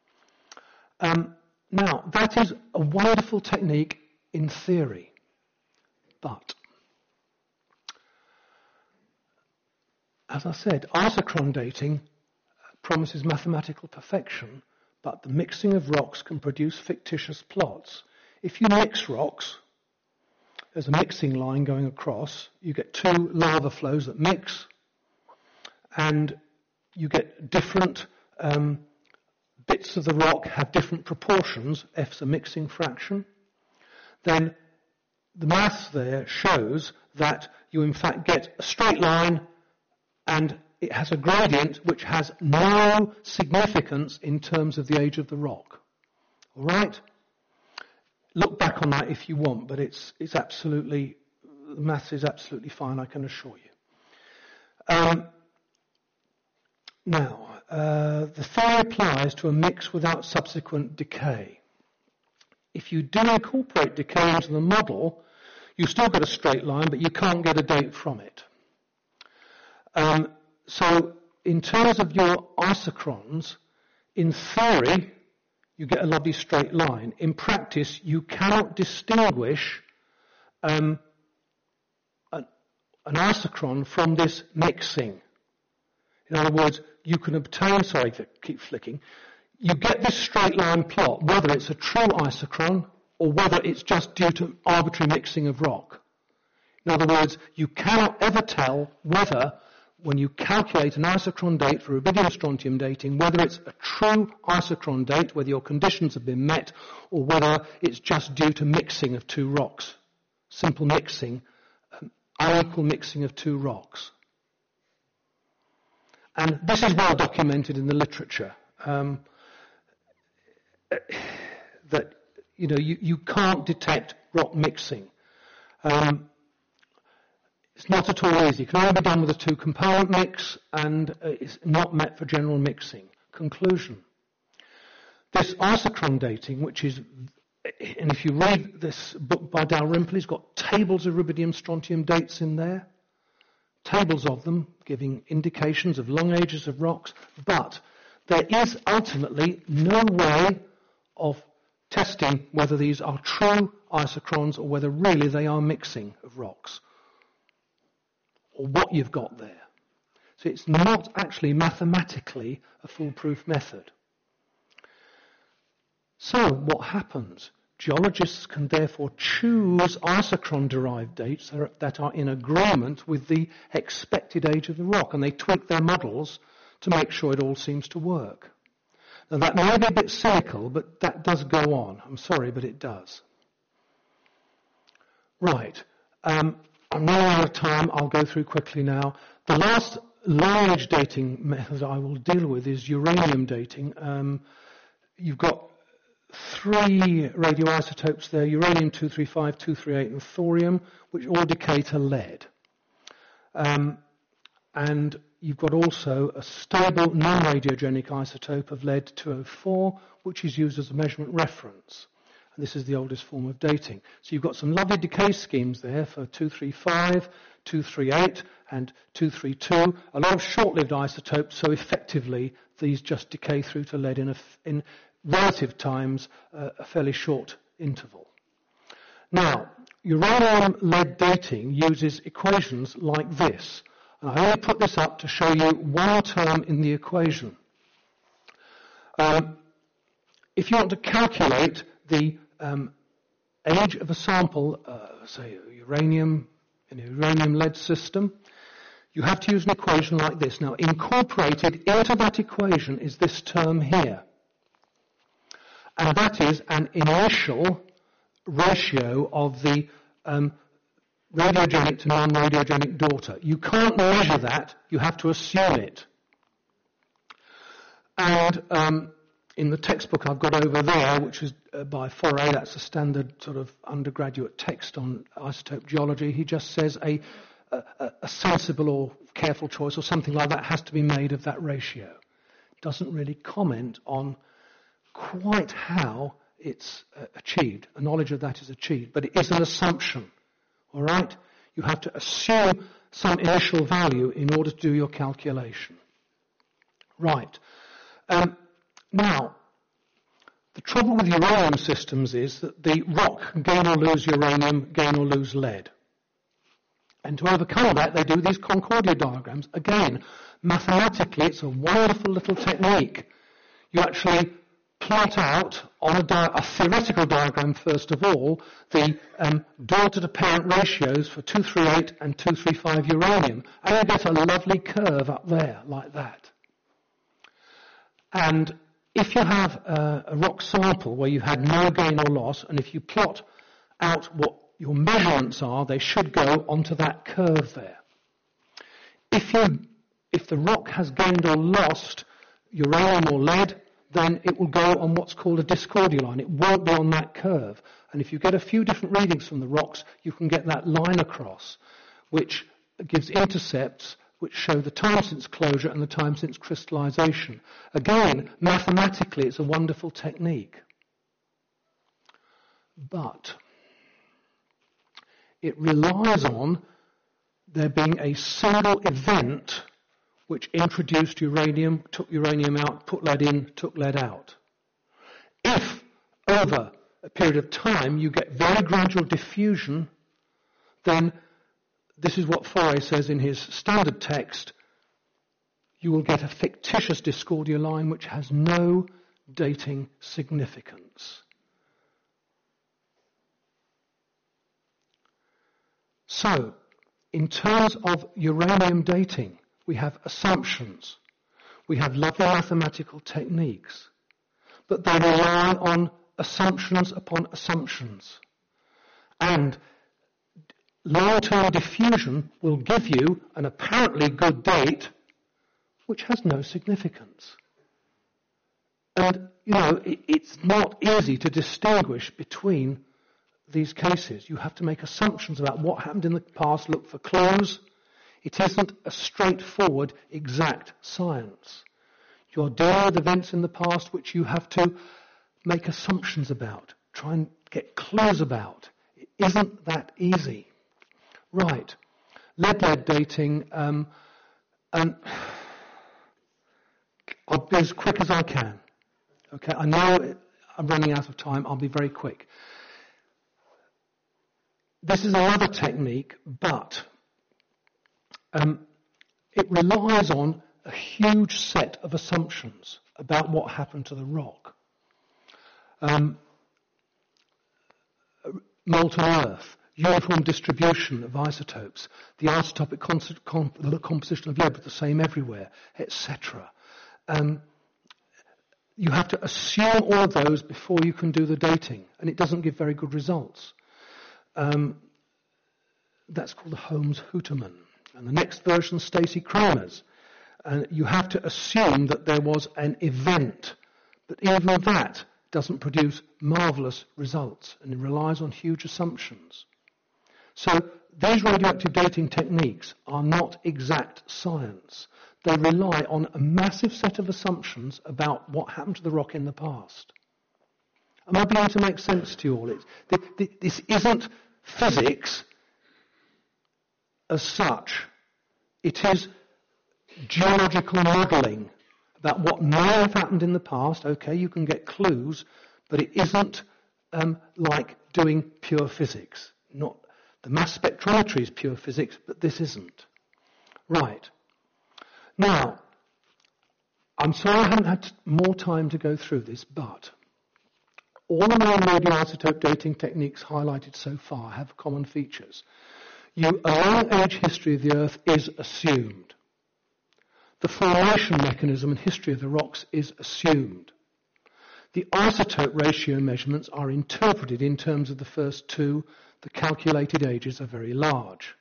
Now, that is a wonderful technique in theory, but as I said, isochron dating promises mathematical perfection, but the mixing of rocks can produce fictitious plots. If you mix rocks, there's a mixing line going across, you get two lava flows that mix, and you get different bits of the rock have different proportions, F's a mixing fraction, then the maths there shows that you in fact get a straight line and it has a gradient which has no significance in terms of the age of the rock. All right? Look back on that if you want, but it's absolutely, the maths is absolutely fine, I can assure you. Now, the theory applies to a mix without subsequent decay. If you do incorporate decay into the model, you still get a straight line, but you can't get a date from it. So, in terms of your isochrons, in theory, you get a lovely straight line. In practice, you cannot distinguish an isochron from this mixing. In other words, you can obtain, sorry, keep flicking, you get this straight line plot, whether it's a true isochron or whether it's just due to arbitrary mixing of rock. In other words, you cannot ever tell whether, when you calculate an isochron date for rubidium strontium dating, whether it's a true isochron date, whether your conditions have been met, or whether it's just due to mixing of two rocks. Simple mixing, unequal mixing of two rocks. And this is well documented in the literature, that you can't detect rock mixing. It's not at all easy. It can only be done with a two-component mix, and it's not met for general mixing. Conclusion. This isochron dating, which is, and if you read this book by Dalrymple, he's got tables of rubidium strontium dates in there, tables of them giving indications of long ages of rocks, but there is ultimately no way of testing whether these are true isochrons or whether really they are mixing of rocks, or what you've got there. So it's not actually mathematically a foolproof method. So what happens? Geologists can therefore choose isochron-derived dates that are in agreement with the expected age of the rock, and they tweak their models to make sure it all seems to work. Now that may be a bit cynical, but that does go on. I'm sorry, but it does. Right. I'm running out of time. I'll go through quickly now. The last long-age dating method I will deal with is uranium dating. You've got three radioisotopes there, uranium-235, 238 and thorium, which all decay to lead. And you've got also a stable non-radiogenic isotope of lead-204, which is used as a measurement reference. And this is the oldest form of dating. So you've got some lovely decay schemes there for 235, 238 and 232. A lot of short-lived isotopes, so effectively these just decay through to lead in relative times, a fairly short interval. Now, uranium-lead dating uses equations like this. And I only put this up to show you one term in the equation. If you want to calculate the age of a sample, say uranium, in a uranium-lead system, you have to use an equation like this. Now, incorporated into that equation is this term here. And that is an initial ratio of the radiogenic to non-radiogenic daughter. You can't measure that, you have to assume it. And in the textbook I've got over there, which is by Foray, that's a standard sort of undergraduate text on isotope geology, he just says a sensible or careful choice or something like that has to be made of that ratio. Doesn't really comment on quite how it's achieved. A knowledge of that is achieved, but it is an assumption. All right? You have to assume some initial value in order to do your calculation. Right. Now, the trouble with uranium systems is that the rock can gain or lose uranium, gain or lose lead. And to overcome that, they do these Concordia diagrams. Again, mathematically, it's a wonderful little technique. You actually plot out on a theoretical diagram, first of all, the daughter-to-parent ratios for 238 and 235 uranium. And you get a lovely curve up there, like that. And if you have a rock sample where you had no gain or loss, and if you plot out what your measurements are, they should go onto that curve there. If the rock has gained or lost uranium or lead, then it will go on what's called a Discordia line. It won't be on that curve. And if you get a few different readings from the rocks, you can get that line across, which gives intercepts which show the time since closure and the time since crystallization. Again, mathematically, it's a wonderful technique. But it relies on there being a single event which introduced uranium, took uranium out, put lead in, took lead out. If, over a period of time, you get very gradual diffusion, then this is what Faure says in his standard text, you will get a fictitious Discordia line which has no dating significance. So, in terms of uranium dating, we have assumptions. We have lovely mathematical techniques. But they rely on assumptions upon assumptions. And long-term diffusion will give you an apparently good date which has no significance. And, it's not easy to distinguish between these cases. You have to make assumptions about what happened in the past, look for clues. It isn't a straightforward, exact science. You're dealing with events in the past which you have to make assumptions about, try and get clues about. It isn't that easy. Right. Lead dating, and I'll be as quick as I can. Okay, I know I'm running out of time. I'll be very quick. This is another technique, but it relies on a huge set of assumptions about what happened to the rock. Molten earth, uniform distribution of isotopes, the isotopic composition of lead was the same everywhere, etc. You have to assume all of those before you can do the dating, and it doesn't give very good results. That's called the Holmes-Houterman. And the next version, Stacey-Kramer's. And you have to assume that there was an event, but even that doesn't produce marvellous results, and it relies on huge assumptions. So these radioactive dating techniques are not exact science. They rely on a massive set of assumptions about what happened to the rock in the past. Am I beginning to make sense to you all? This isn't physics as such. It is geological modelling about what may have happened in the past. Okay, you can get clues, but it isn't like doing pure physics. Not the mass spectrometry is pure physics, but this isn't. Right. Now, I'm sorry I haven't had more time to go through this, but all the known radioisotope dating techniques highlighted so far have common features. A long age history of the Earth is assumed. The formation mechanism and history of the rocks is assumed. The isotope ratio measurements are interpreted in terms of the first two. The calculated ages are very large.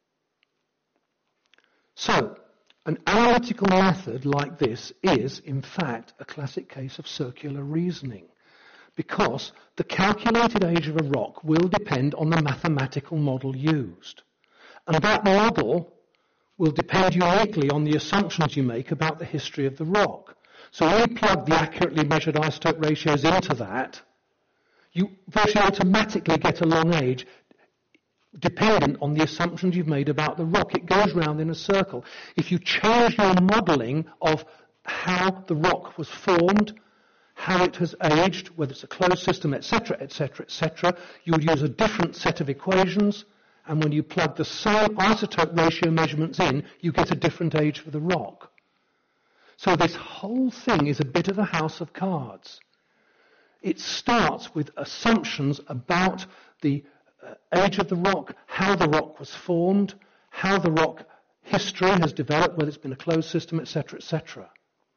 So, an analytical method like this is, in fact, a classic case of circular reasoning, because the calculated age of a rock will depend on the mathematical model used. And that model will depend uniquely on the assumptions you make about the history of the rock. So when you plug the accurately measured isotope ratios into that, you virtually automatically get a long age, dependent on the assumptions you've made about the rock. It goes round in a circle. If you change your modelling of how the rock was formed, how it has aged, whether it's a closed system, etc., etc., etc., you would use a different set of equations, and when you plug the same isotope ratio measurements in, you get a different age for the rock. So this whole thing is a bit of a house of cards. It starts with assumptions about the age of the rock, how the rock was formed, how the rock history has developed, whether it's been a closed system, etc., etc.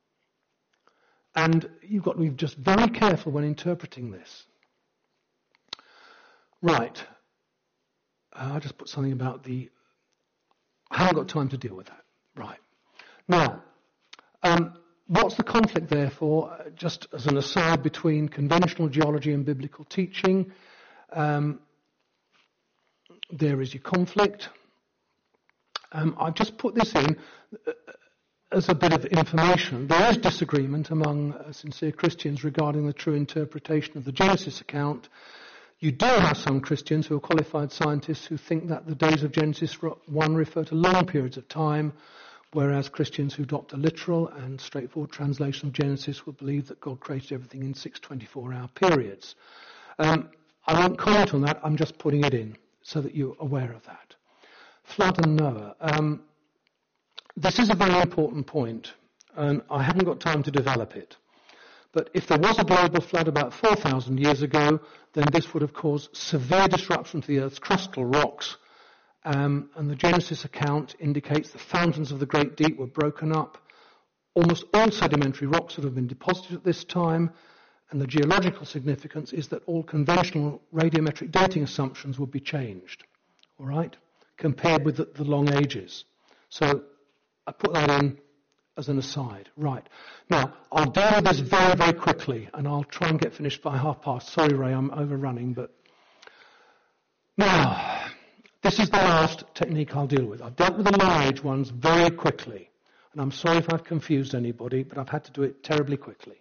And you've got to be just very careful when interpreting this. Right. I just put something about I haven't got time to deal with that. Right. Now, what's the conflict, therefore, just as an aside, between conventional geology and biblical teaching? There is your conflict. I've just put this in as a bit of information. There is disagreement among sincere Christians regarding the true interpretation of the Genesis account. You do have some Christians who are qualified scientists who think that the days of Genesis 1 refer to long periods of time, whereas Christians who adopt a literal and straightforward translation of Genesis will believe that God created everything in 6 24-hour periods. I won't comment on that, I'm just putting it in so that you're aware of that. Flood and Noah. This is a very important point, and I haven't got time to develop it. But if there was a global flood about 4,000 years ago, then this would have caused severe disruption to the Earth's crustal rocks, and the Genesis account indicates the fountains of the great deep were broken up. Almost all sedimentary rocks would have been deposited at this time, and the geological significance is that all conventional radiometric dating assumptions would be changed, all right, compared with the long ages. So I put that in as an aside. Right. Now, I'll deal with this very, very quickly, and I'll try and get finished by past. Sorry, Ray, I'm overrunning, but... Now, this is the last technique I'll deal with. I've dealt with the long age ones very quickly, and I'm sorry if I've confused anybody, but I've had to do it terribly quickly.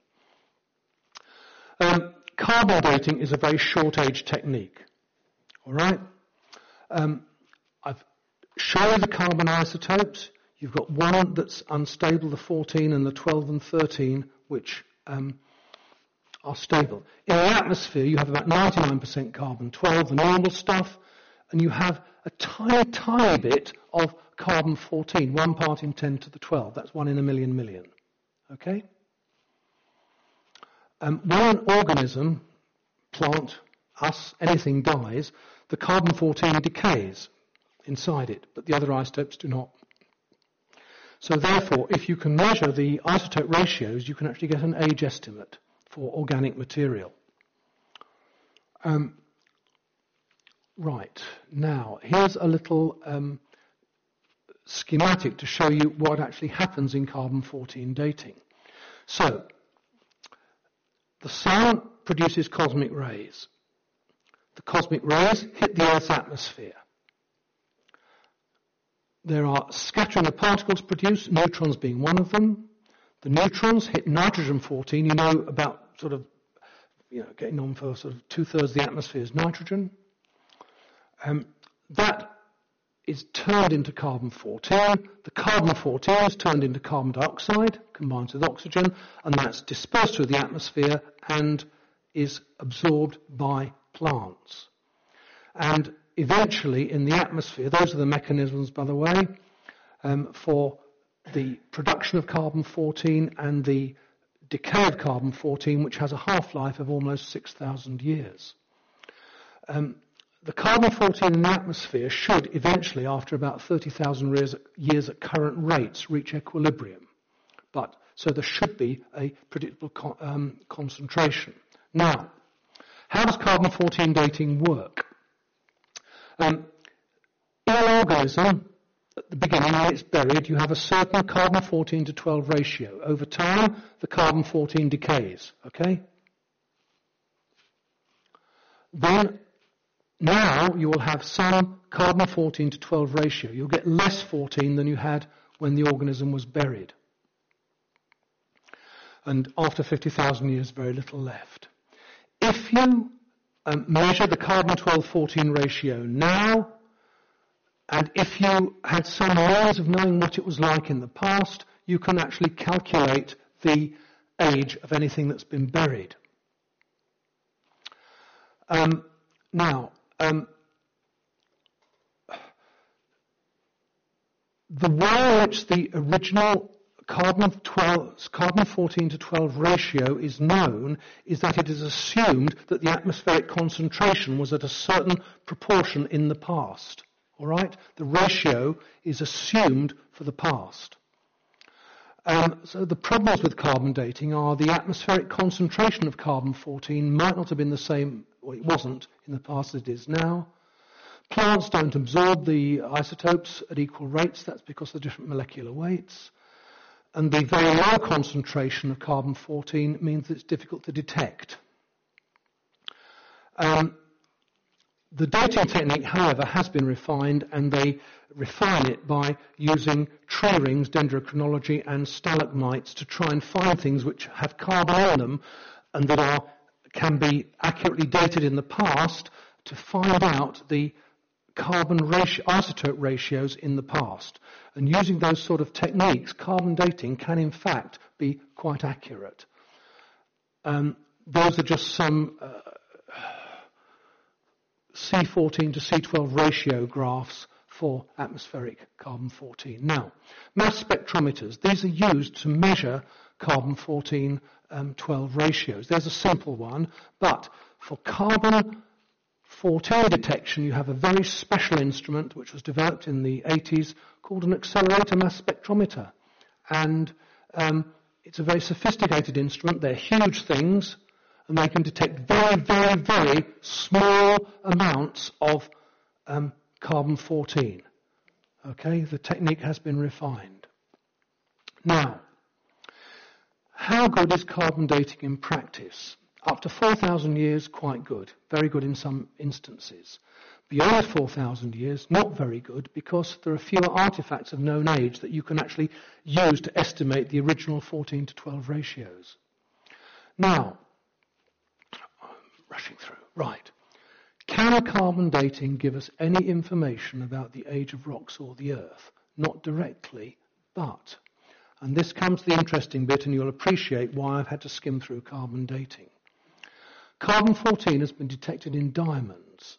Carbon dating is a very short age technique. All right? I've shown you the carbon isotopes. You've got one that's unstable, the 14, and the 12 and 13, which are stable. In the atmosphere, you have about 99% carbon-12, the normal stuff, and you have a tiny, tiny bit of carbon-14, 1 part in 10 to the 12. That's 1 in a million. Okay? When an organism, plant, us, anything dies, the carbon-14 decays inside it, but the other isotopes do not. So therefore, if you can measure the isotope ratios, you can actually get an age estimate for organic material. Right, now, here's a little schematic to show you what actually happens in carbon-14 dating. So, the sun produces cosmic rays. The cosmic rays hit the Earth's atmosphere. There are scattering of particles produced, neutrons being one of them. The neutrons hit nitrogen-14. You know about sort of, getting on for sort of 2/3 of the atmosphere is nitrogen. That is turned into carbon-14. The carbon-14 is turned into carbon dioxide, combines with oxygen, and that's dispersed through the atmosphere and is absorbed by plants. And eventually, in the atmosphere, those are the mechanisms, by the way, for the production of carbon-14 and the decay of carbon-14, which has a half-life of almost 6,000 years. The carbon-14 in the atmosphere should eventually, after about 30,000 years at current rates, reach equilibrium. So there should be a predictable concentration. Now, how does carbon-14 dating work? In an organism, at the beginning, when it's buried, you have a certain carbon-14 to 12 ratio. Over time, the carbon-14 decays, okay? Then, now you will have some carbon-14 to 12 ratio. You'll get less 14 than you had when the organism was buried. and after 50,000 years, very little left. If you measure the carbon-12-14 ratio now, and if you had some ways of knowing what it was like in the past, you can actually calculate the age of anything that's been buried. The way in which the original carbon-14 to 12 ratio is known is that it is assumed that the atmospheric concentration was at a certain proportion in the past. All right? The ratio is assumed for the past. So the problems with carbon dating are the atmospheric concentration of carbon-14 might not have been the same, or it wasn't in the past as it is now. Plants don't absorb the isotopes at equal rates. That's because of the different molecular weights. And the very low concentration of carbon-14 means it's difficult to detect. The dating technique, however, has been refined, and they refine it by using tree rings, dendrochronology, and stalagmites to try and find things which have carbon on them and that can be accurately dated in the past to find out the carbon isotope ratios in the past. And using those sort of techniques, carbon dating can in fact be quite accurate. Those are just some C14 to C12 ratio graphs for atmospheric carbon-14. Now, mass spectrometers, these are used to measure carbon-14 12 ratios. There's a simple one, but for carbon-14 detection, you have a very special instrument which was developed in the 80s called an accelerator mass spectrometer. And it's a very sophisticated instrument. They're huge things, and they can detect very, very, very small amounts of carbon-14. Okay, the technique has been refined. Now, how good is carbon dating in practice? Up to 4,000 years, quite good. Very good in some instances. Beyond 4,000 years, not very good, because there are fewer artifacts of known age that you can actually use to estimate the original 14 to 12 ratios. Now, I'm rushing through. Right. Can carbon dating give us any information about the age of rocks or the Earth? Not directly, but, and this comes to the interesting bit, and you'll appreciate why I've had to skim through carbon dating. Carbon-14 has been detected in diamonds,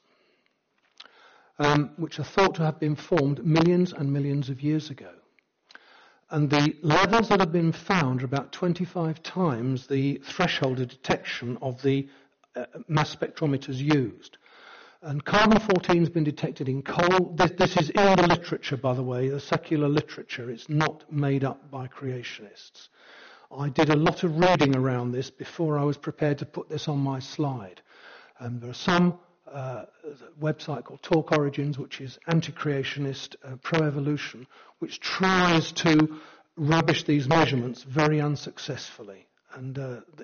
which are thought to have been formed millions and millions of years ago. And the levels that have been found are about 25 times the threshold of detection of the mass spectrometers used. And carbon-14 has been detected in coal. This is in the literature, by the way, the secular literature. It's not made up by creationists. I did a lot of reading around this before I was prepared to put this on my slide. There are some website called Talk Origins, which is anti-creationist, pro-evolution, which tries to rubbish these measurements very unsuccessfully. And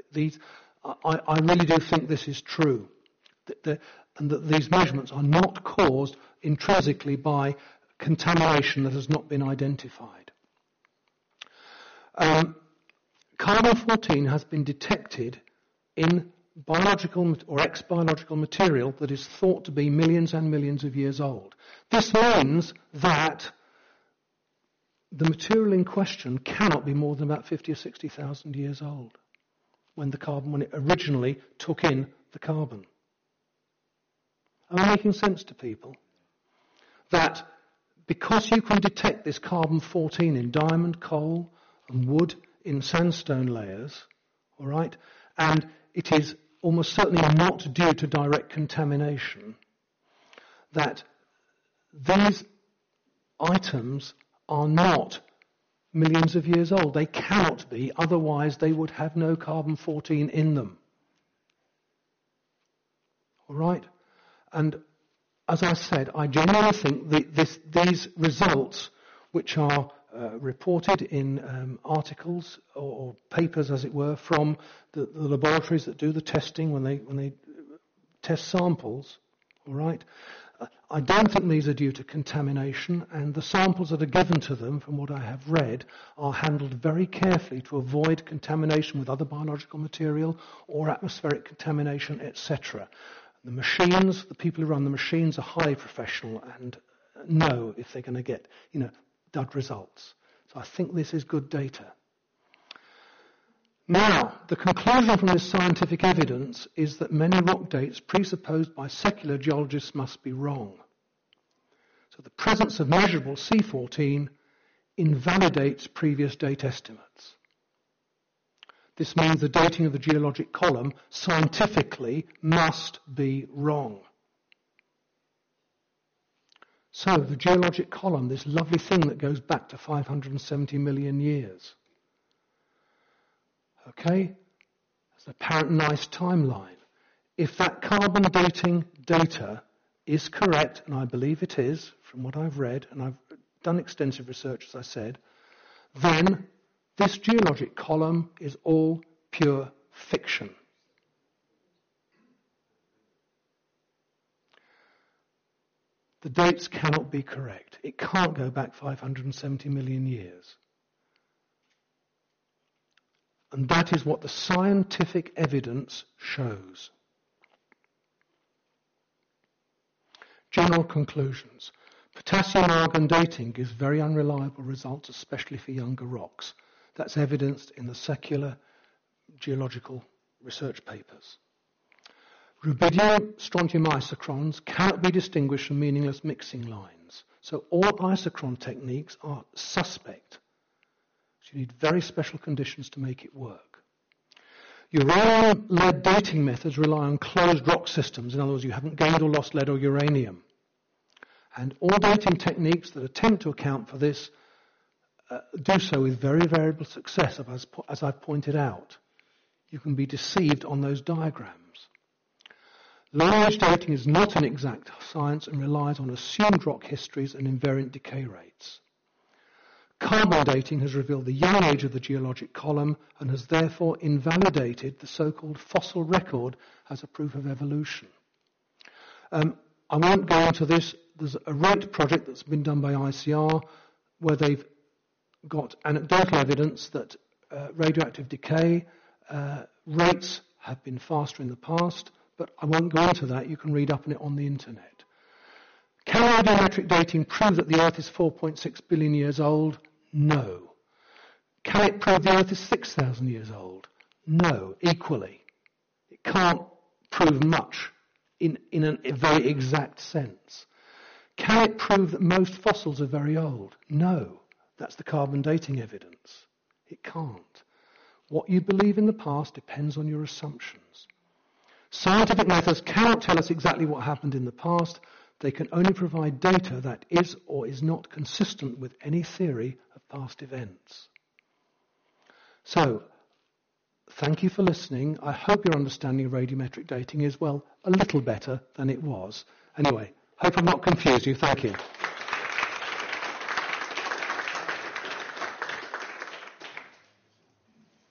I really do think this is true, and that these measurements are not caused intrinsically by contamination that has not been identified. Carbon-14 has been detected in biological or ex-biological material that is thought to be millions and millions of years old. This means that the material in question cannot be more than about 50 or 60,000 years old when it originally took in the carbon. Am I making sense to people? That because you can detect this carbon-14 in diamond, coal, and wood in sandstone layers, all right, and it is almost certainly not due to direct contamination, that these items are not millions of years old. They cannot be, otherwise they would have no carbon-14 in them. All right? And as I said, I genuinely think these results, which are reported in articles or papers, as it were, from the laboratories that do the testing when they test samples, all right? I don't think these are due to contamination, and the samples that are given to them, from what I have read, are handled very carefully to avoid contamination with other biological material or atmospheric contamination, etc. The machines, the people who run the machines are highly professional and know if they're going to get, dud results. So I think this is good data. Now, the conclusion from this scientific evidence is that many rock dates presupposed by secular geologists must be wrong. So the presence of measurable C14 invalidates previous date estimates. This means the dating of the geologic column scientifically must be wrong. So the geologic column, this lovely thing that goes back to 570 million years. Okay? It's an apparent nice timeline. If that carbon dating data is correct, and I believe it is, from what I've read, and I've done extensive research, as I said, then this geologic column is all pure fiction. The dates cannot be correct. It can't go back 570 million years. And that is what the scientific evidence shows. General conclusions. Potassium-argon dating gives very unreliable results, especially for younger rocks. That's evidenced in the secular geological research papers. Rubidium strontium isochrons cannot be distinguished from meaningless mixing lines. So all isochron techniques are suspect. You need very special conditions to make it work. Uranium-lead dating methods rely on closed rock systems. In other words, you haven't gained or lost lead or uranium. And all dating techniques that attempt to account for this do so with very variable success, as I've pointed out. You can be deceived on those diagrams. Long-age dating is not an exact science and relies on assumed rock histories and invariant decay rates. Carbon dating has revealed the young age of the geologic column and has therefore invalidated the so-called fossil record as a proof of evolution. I won't go into this. There's a RATE project that's been done by ICR where they've got anecdotal evidence that radioactive decay rates have been faster in the past, but I won't go into that. You can read up on it on the internet. Can radiometric dating prove that the Earth is 4.6 billion years old? No. Can it prove the Earth is 6,000 years old? No, equally. It can't prove much in a very exact sense. Can it prove that most fossils are very old? No. That's the carbon dating evidence. It can't. What you believe in the past depends on your assumptions. Scientific methods cannot tell us exactly what happened in the past. They can only provide data that is or is not consistent with any theory of past events. So, thank you for listening. I hope your understanding of radiometric dating is, well, a little better than it was. Anyway, hope I've not confused you. Thank you.